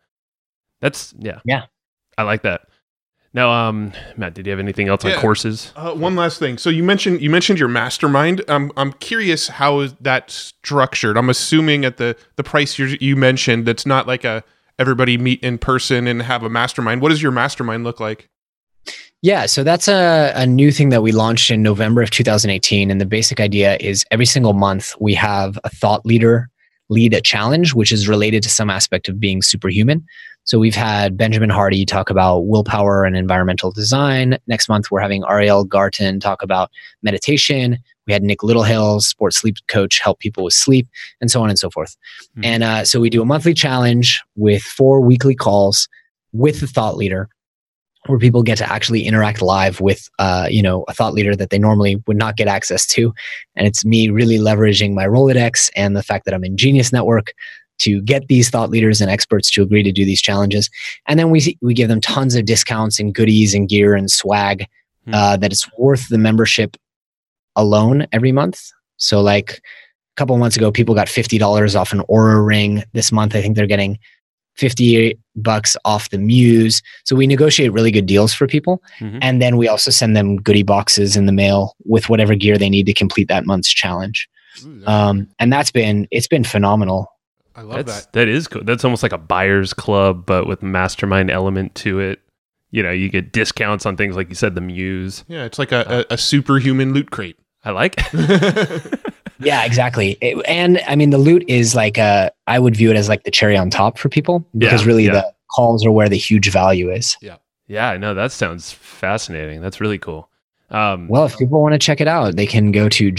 Yeah. I like that. Now, Matt, did you have anything else on courses? One last thing. So you mentioned your mastermind. I'm curious, how is that structured? I'm assuming at the price you mentioned, that's not like everybody meet in person and have a mastermind. What does your mastermind look like? Yeah, so that's a new thing that we launched in November of 2018. And the basic idea is every single month we have a thought leader lead a challenge, which is related to some aspect of being superhuman. So we've had Benjamin Hardy talk about willpower and environmental design. Next month, we're having Ariel Garten talk about meditation. We had Nick Littlehill, sports sleep coach, help people with sleep, and so on and so forth. And so we do a monthly challenge with 4 weekly calls with the thought leader, where people get to actually interact live with, a thought leader that they normally would not get access to. And it's me really leveraging my Rolodex and the fact that I'm in Genius Network to get these thought leaders and experts to agree to do these challenges. And then we give them tons of discounts and goodies and gear and swag that it's worth the membership alone every month. So like a couple of months ago, people got $50 off an Aura ring. This month, I think they're getting $50 off the Muse. So we negotiate really good deals for people. Mhm. And then we also send them goodie boxes in the mail with whatever gear they need to complete that month's challenge. Ooh, And it's been phenomenal. I love that. That is cool. That's almost like a buyer's club, but with mastermind element to it. You know, you get discounts on things like you said, the Muse. Yeah, it's like a superhuman loot crate. I like it. Yeah, exactly. And I mean, the loot is like I would view it as like the cherry on top for people because really the calls are where the huge value is. Yeah, I know. That sounds fascinating. That's really cool. Well, if people want to check it out, they can go to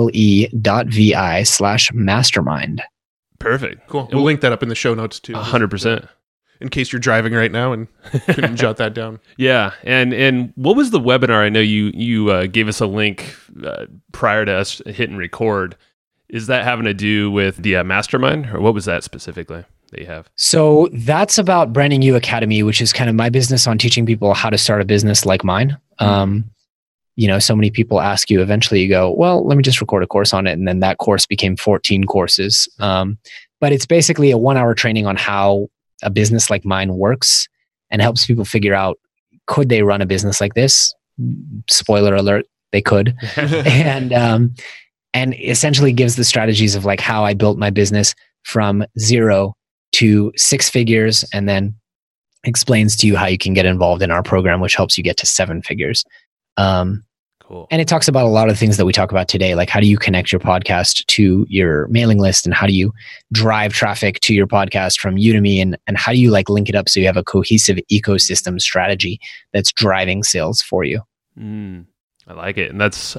jle.vi/mastermind. Perfect. Cool. We'll link that up in the show notes too. 100%. In case you're driving right now and couldn't jot that down. Yeah, and what was the webinar? I know you gave us a link prior to us hitting record. Is that having to do with the mastermind, or what was that specifically that you have? So that's about Branding U Academy, which is kind of my business on teaching people how to start a business like mine. You know, so many people ask you, eventually you go, well, let me just record a course on it. And then that course became 14 courses. But it's basically a 1-hour training on how a business like mine works and helps people figure out, could they run a business like this? Spoiler alert, they could. And essentially gives the strategies of like how I built my business from 0 to 6 figures, and then explains to you how you can get involved in our program, which helps you get to 7 figures. Cool. And it talks about a lot of things that we talk about today, like how do you connect your podcast to your mailing list, and how do you drive traffic to your podcast from Udemy, and how do you like link it up so you have a cohesive ecosystem strategy that's driving sales for you. I like it. And that's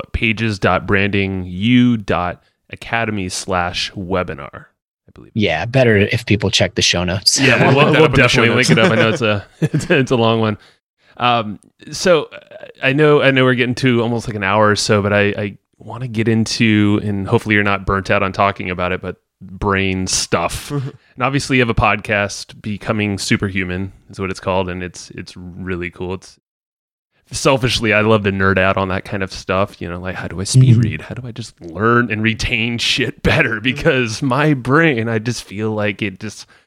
pages.brandingu.academy/webinar, I believe. Yeah, better if people check the show notes. Yeah, we'll definitely link it up. I know it's a long one. So I know we're getting to almost like an hour or so, but I want to get into, and hopefully you're not burnt out on talking about it, but brain stuff. And obviously you have a podcast, Becoming Superhuman is what it's called. And it's really cool. It's selfishly, I love to nerd out on that kind of stuff. You know, like how do I speed read? How do I just learn and retain shit better? Because my brain, I just feel like it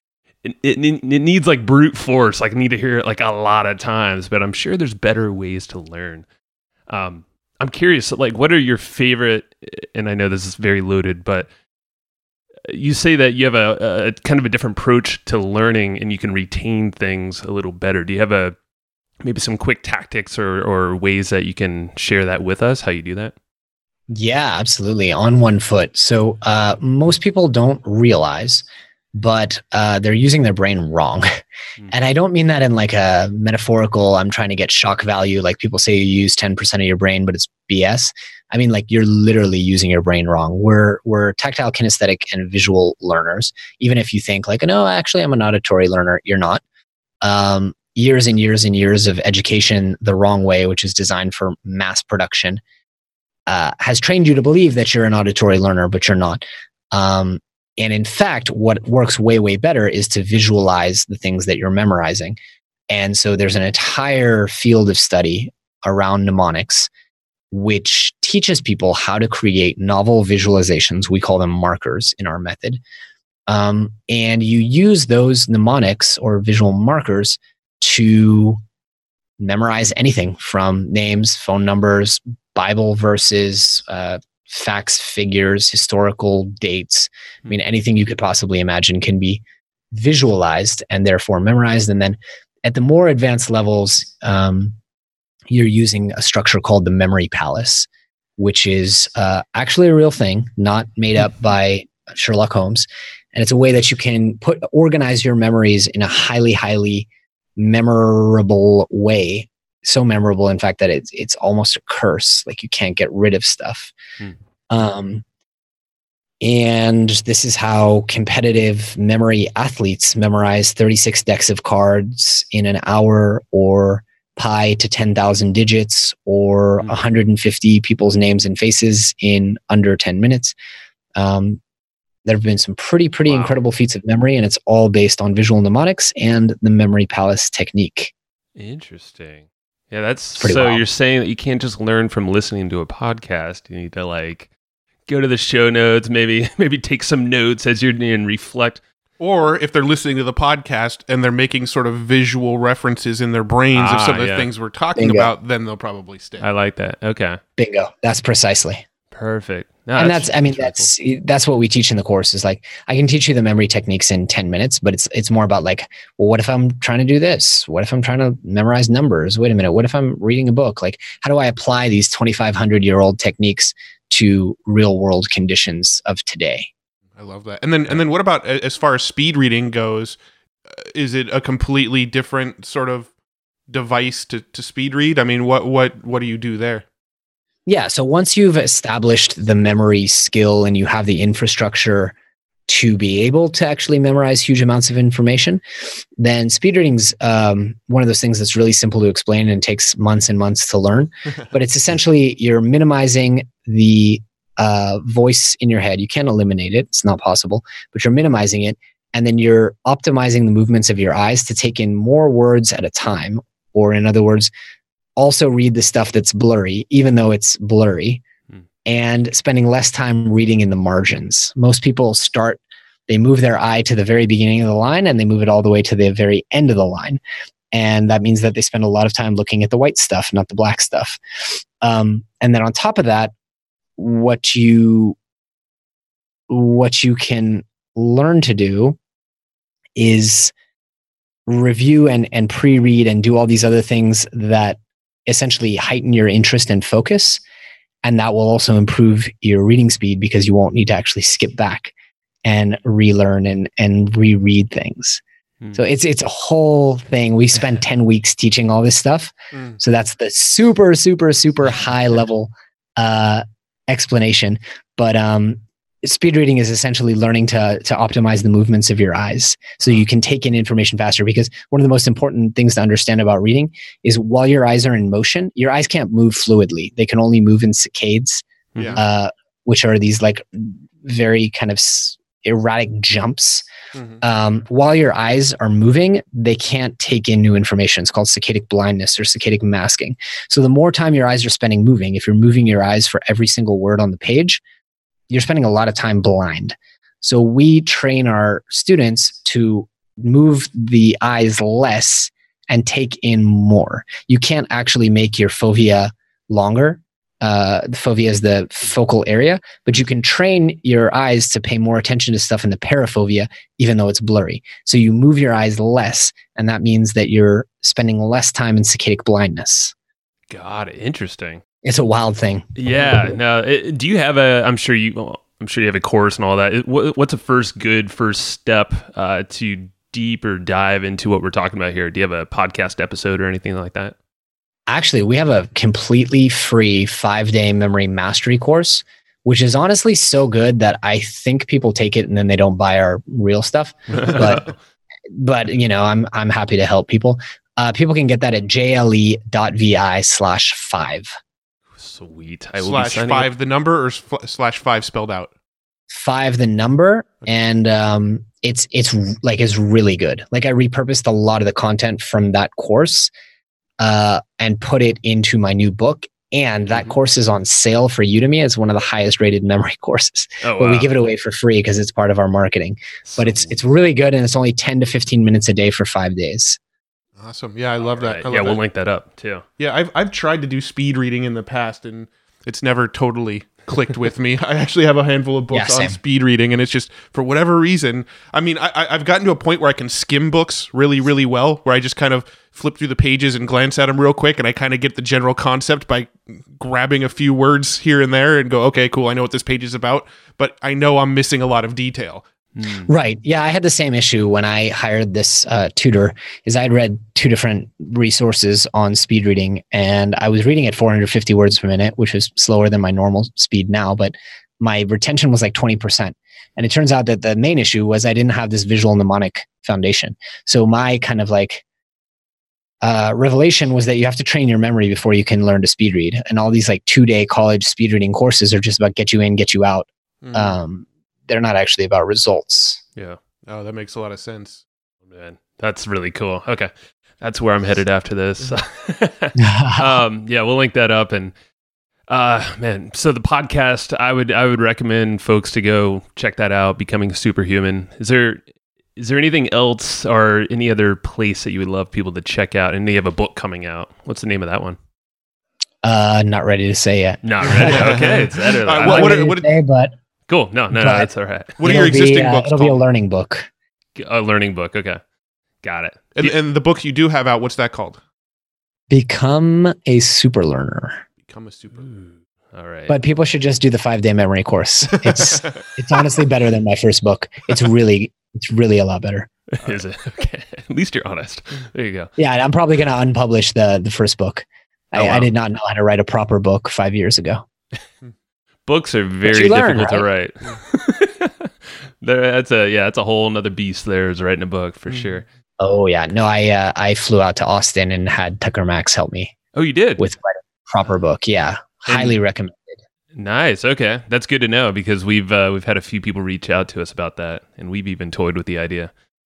needs like brute force. Like I need to hear it like a lot of times, but I'm sure there's better ways to learn. I'm curious, like what are your favorite, and I know this is very loaded, but you say that you have a kind of a different approach to learning and you can retain things a little better. Do you have maybe some quick tactics or ways that you can share that with us, how you do that? Yeah, absolutely. On one foot. So most people don't realize, but they're using their brain wrong. And I don't mean that in like a metaphorical, I'm trying to get shock value. Like people say you use 10% of your brain, but it's BS. I mean, like you're literally using your brain wrong. We're tactile, kinesthetic, and visual learners. Even if you think like, no, actually I'm an auditory learner, you're not. Years and years and years of education the wrong way, which is designed for mass production, has trained you to believe that you're an auditory learner, but you're not. And in fact, what works way, way better is to visualize the things that you're memorizing. And so there's an entire field of study around mnemonics, which teaches people how to create novel visualizations. We call them markers in our method. And you use those mnemonics or visual markers to memorize anything from names, phone numbers, Bible verses, facts, figures, historical dates. I mean, anything you could possibly imagine can be visualized and therefore memorized. And then at the more advanced levels, you're using a structure called the memory palace, which is actually a real thing, not made up by Sherlock Holmes. And it's a way that you can organize your memories in a highly, highly memorable way. So memorable, in fact, that it's almost a curse. Like you can't get rid of stuff. And this is how competitive memory athletes memorize 36 decks of cards in an hour, or pi to 10,000 digits, or 150 people's names and faces in under 10 minutes. There have been some pretty incredible feats of memory, and it's all based on visual mnemonics and the memory palace technique. Interesting. Yeah, that's pretty so wild. you're saying that you can't just learn from listening to a podcast. You need to like go to the show notes, maybe take some notes as you're and reflect. Or if they're listening to the podcast and they're making sort of visual references in their brains of some of the things we're talking Bingo. about, then they'll probably stick. I like that. Okay. Bingo. That's precisely. Perfect. No, And really that's what we teach in the course is like, I can teach you the memory techniques in 10 minutes, but it's more about like, well, what if I'm trying to do this? What if I'm trying to memorize numbers? Wait a minute. What if I'm reading a book? Like, how do I apply these 2,500-year-old techniques to real world conditions of today? I love that. And then what about as far as speed reading goes? Is it a completely different sort of device to speed read? I mean, what do you do there? Yeah. So once you've established the memory skill and you have the infrastructure to be able to actually memorize huge amounts of information, then speed reading's one of those things that's really simple to explain and takes months and months to learn. But it's essentially you're minimizing the voice in your head. You can't eliminate it. It's not possible, but you're minimizing it. And then you're optimizing the movements of your eyes to take in more words at a time. Or in other words, also read the stuff that's blurry, even though it's blurry, and spending less time reading in the margins. Most people they move their eye to the very beginning of the line and they move it all the way to the very end of the line. And that means that they spend a lot of time looking at the white stuff, not the black stuff. And then on top of that, what you can learn to do is review and pre-read and do all these other things that essentially heighten your interest and focus. And that will also improve your reading speed because you won't need to actually skip back and relearn and reread things. So it's a whole thing. We spent 10 weeks teaching all this stuff. So that's the super, super, super high level explanation. But speed reading is essentially learning to optimize the movements of your eyes so you can take in information faster. Because one of the most important things to understand about reading is while your eyes are in motion, your eyes can't move fluidly. They can only move in saccades, which are these like very kind of erratic jumps. While your eyes are moving, they can't take in new information. It's called saccadic blindness or saccadic masking. So the more time your eyes are spending moving, if you're moving your eyes for every single word on the page, you're spending a lot of time blind. So we train our students to move the eyes less and take in more. You can't actually make your fovea longer. The fovea is the focal area, but you can train your eyes to pay more attention to stuff in the parafovea, even though it's blurry. So you move your eyes less, and that means that you're spending less time in saccadic blindness. Got it. Interesting. It's a wild thing. Yeah. Now, do you have I'm sure you have a course and all that. What's a first step to deeper dive into what we're talking about here? Do you have a podcast episode or anything like that? Actually, we have a completely free 5-day memory mastery course, which is honestly so good that I think people take it and then they don't buy our real stuff. But you know, I'm happy to help people. People can get that at jle.vi/5. Sweet. /5 the number or /5 spelled out? 5 the number, and it's really good. Like I repurposed a lot of the content from that course and put it into my new book. And that course is on sale for Udemy. It's one of the highest rated memory courses. Oh, wow. But we give it away for free because it's part of our marketing. But it's really good, and it's only 10 to 15 minutes a day for 5 days. Awesome. Yeah, I love that. We'll link that up too. Yeah, I've tried to do speed reading in the past, and it's never totally clicked with me. I actually have a handful of books on speed reading, and it's just for whatever reason. I mean, I've gotten to a point where I can skim books really, really well, where I just kind of flip through the pages and glance at them real quick, and I kind of get the general concept by grabbing a few words here and there and go, okay, cool, I know what this page is about, but I know I'm missing a lot of detail. Right. Yeah, I had the same issue when I hired this tutor. Is I had read 2 different resources on speed reading, and I was reading at 450 words per minute, which was slower than my normal speed now, but my retention was like 20%. And it turns out that the main issue was I didn't have this visual mnemonic foundation. So my kind of like revelation was that you have to train your memory before you can learn to speed read. And all these like 2-day college speed reading courses are just about get you in, get you out. They're not actually about results. Yeah. Oh, that makes a lot of sense. Man, that's really cool. Okay. That's where I'm headed after this. Yeah, we'll link that up. And man, so the podcast, I would recommend folks to go check that out. Becoming Superhuman. Is there anything else or any other place that you would love people to check out? And you have a book coming out. What's the name of that one? Not ready to say yet. Not ready. Okay, it's better. But cool. No, that's all right. What are your existing books It'll called? be a learning book. A learning book. Okay, got it. And the book you do have out, what's that called? Become a super learner. Become a super. All right. But people should just do the 5-day memory course. It's honestly better than my first book. It's really a lot better. Is it? Okay. At least you're honest. There you go. Yeah, I'm probably going to unpublish the first book. Oh, wow. I did not know how to write a proper book 5 years ago. Books are very difficult to write. That's a whole nother beast there is writing a book for sure. Oh yeah. No, I flew out to Austin and had Tucker Max help me. Oh, you did? With writing a proper book. Yeah. Highly recommended. Nice. Okay. That's good to know because we've had a few people reach out to us about that and we've even toyed with the idea.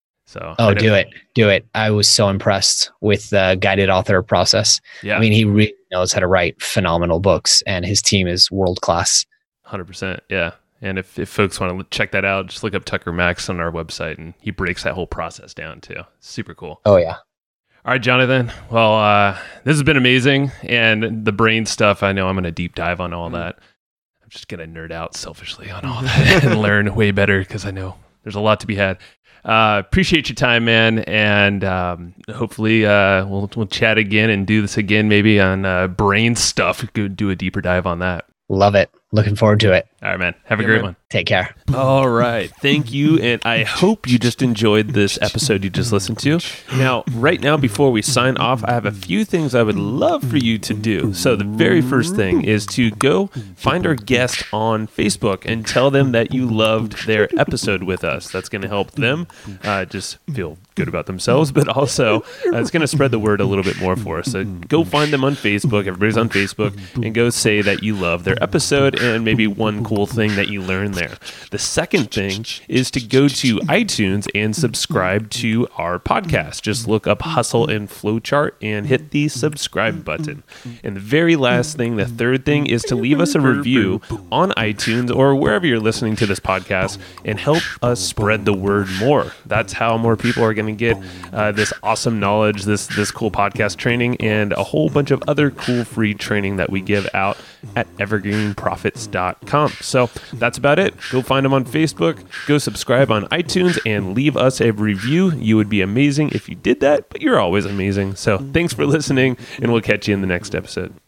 So do it. I was so impressed with the guided author process. Yeah. I mean, he really knows how to write phenomenal books and his team is world class. 100%. Yeah. And if folks want to check that out, just look up Tucker Max on our website and he breaks that whole process down too. Super cool. Oh yeah. All right, Jonathan. Well, this has been amazing. And the brain stuff, I know I'm going to deep dive on all that. I'm just going to nerd out selfishly on all that and learn way better because I know there's a lot to be had. Appreciate your time, man. And hopefully we'll chat again and do this again maybe on brain stuff. Go do a deeper dive on that. Love it. Looking forward to it. All right, man. Have a great one. Take care. All right. Thank you. And I hope you just enjoyed this episode you just listened to. Now, right now, before we sign off, I have a few things I would love for you to do. So the very first thing is to go find our guest on Facebook and tell them that you loved their episode with us. That's going to help them just feel good about themselves, but also it's going to spread the word a little bit more for us. So go find them on Facebook. Everybody's on Facebook, and go say that you love their episode and maybe one cool thing that you learned there. The second thing is to go to iTunes and subscribe to our podcast. Just look up Hustle and Flowchart and hit the subscribe button. And the very last thing, the third thing, is to leave us a review on iTunes or wherever you're listening to this podcast and help us spread the word more. That's how more people are going to get this awesome knowledge, this cool podcast training, and a whole bunch of other cool free training that we give out at evergreenprofits.com. So that's about it. Go find them on Facebook, go subscribe on iTunes, and leave us a review. You would be amazing if you did that, but you're always amazing. So thanks for listening, and we'll catch you in the next episode.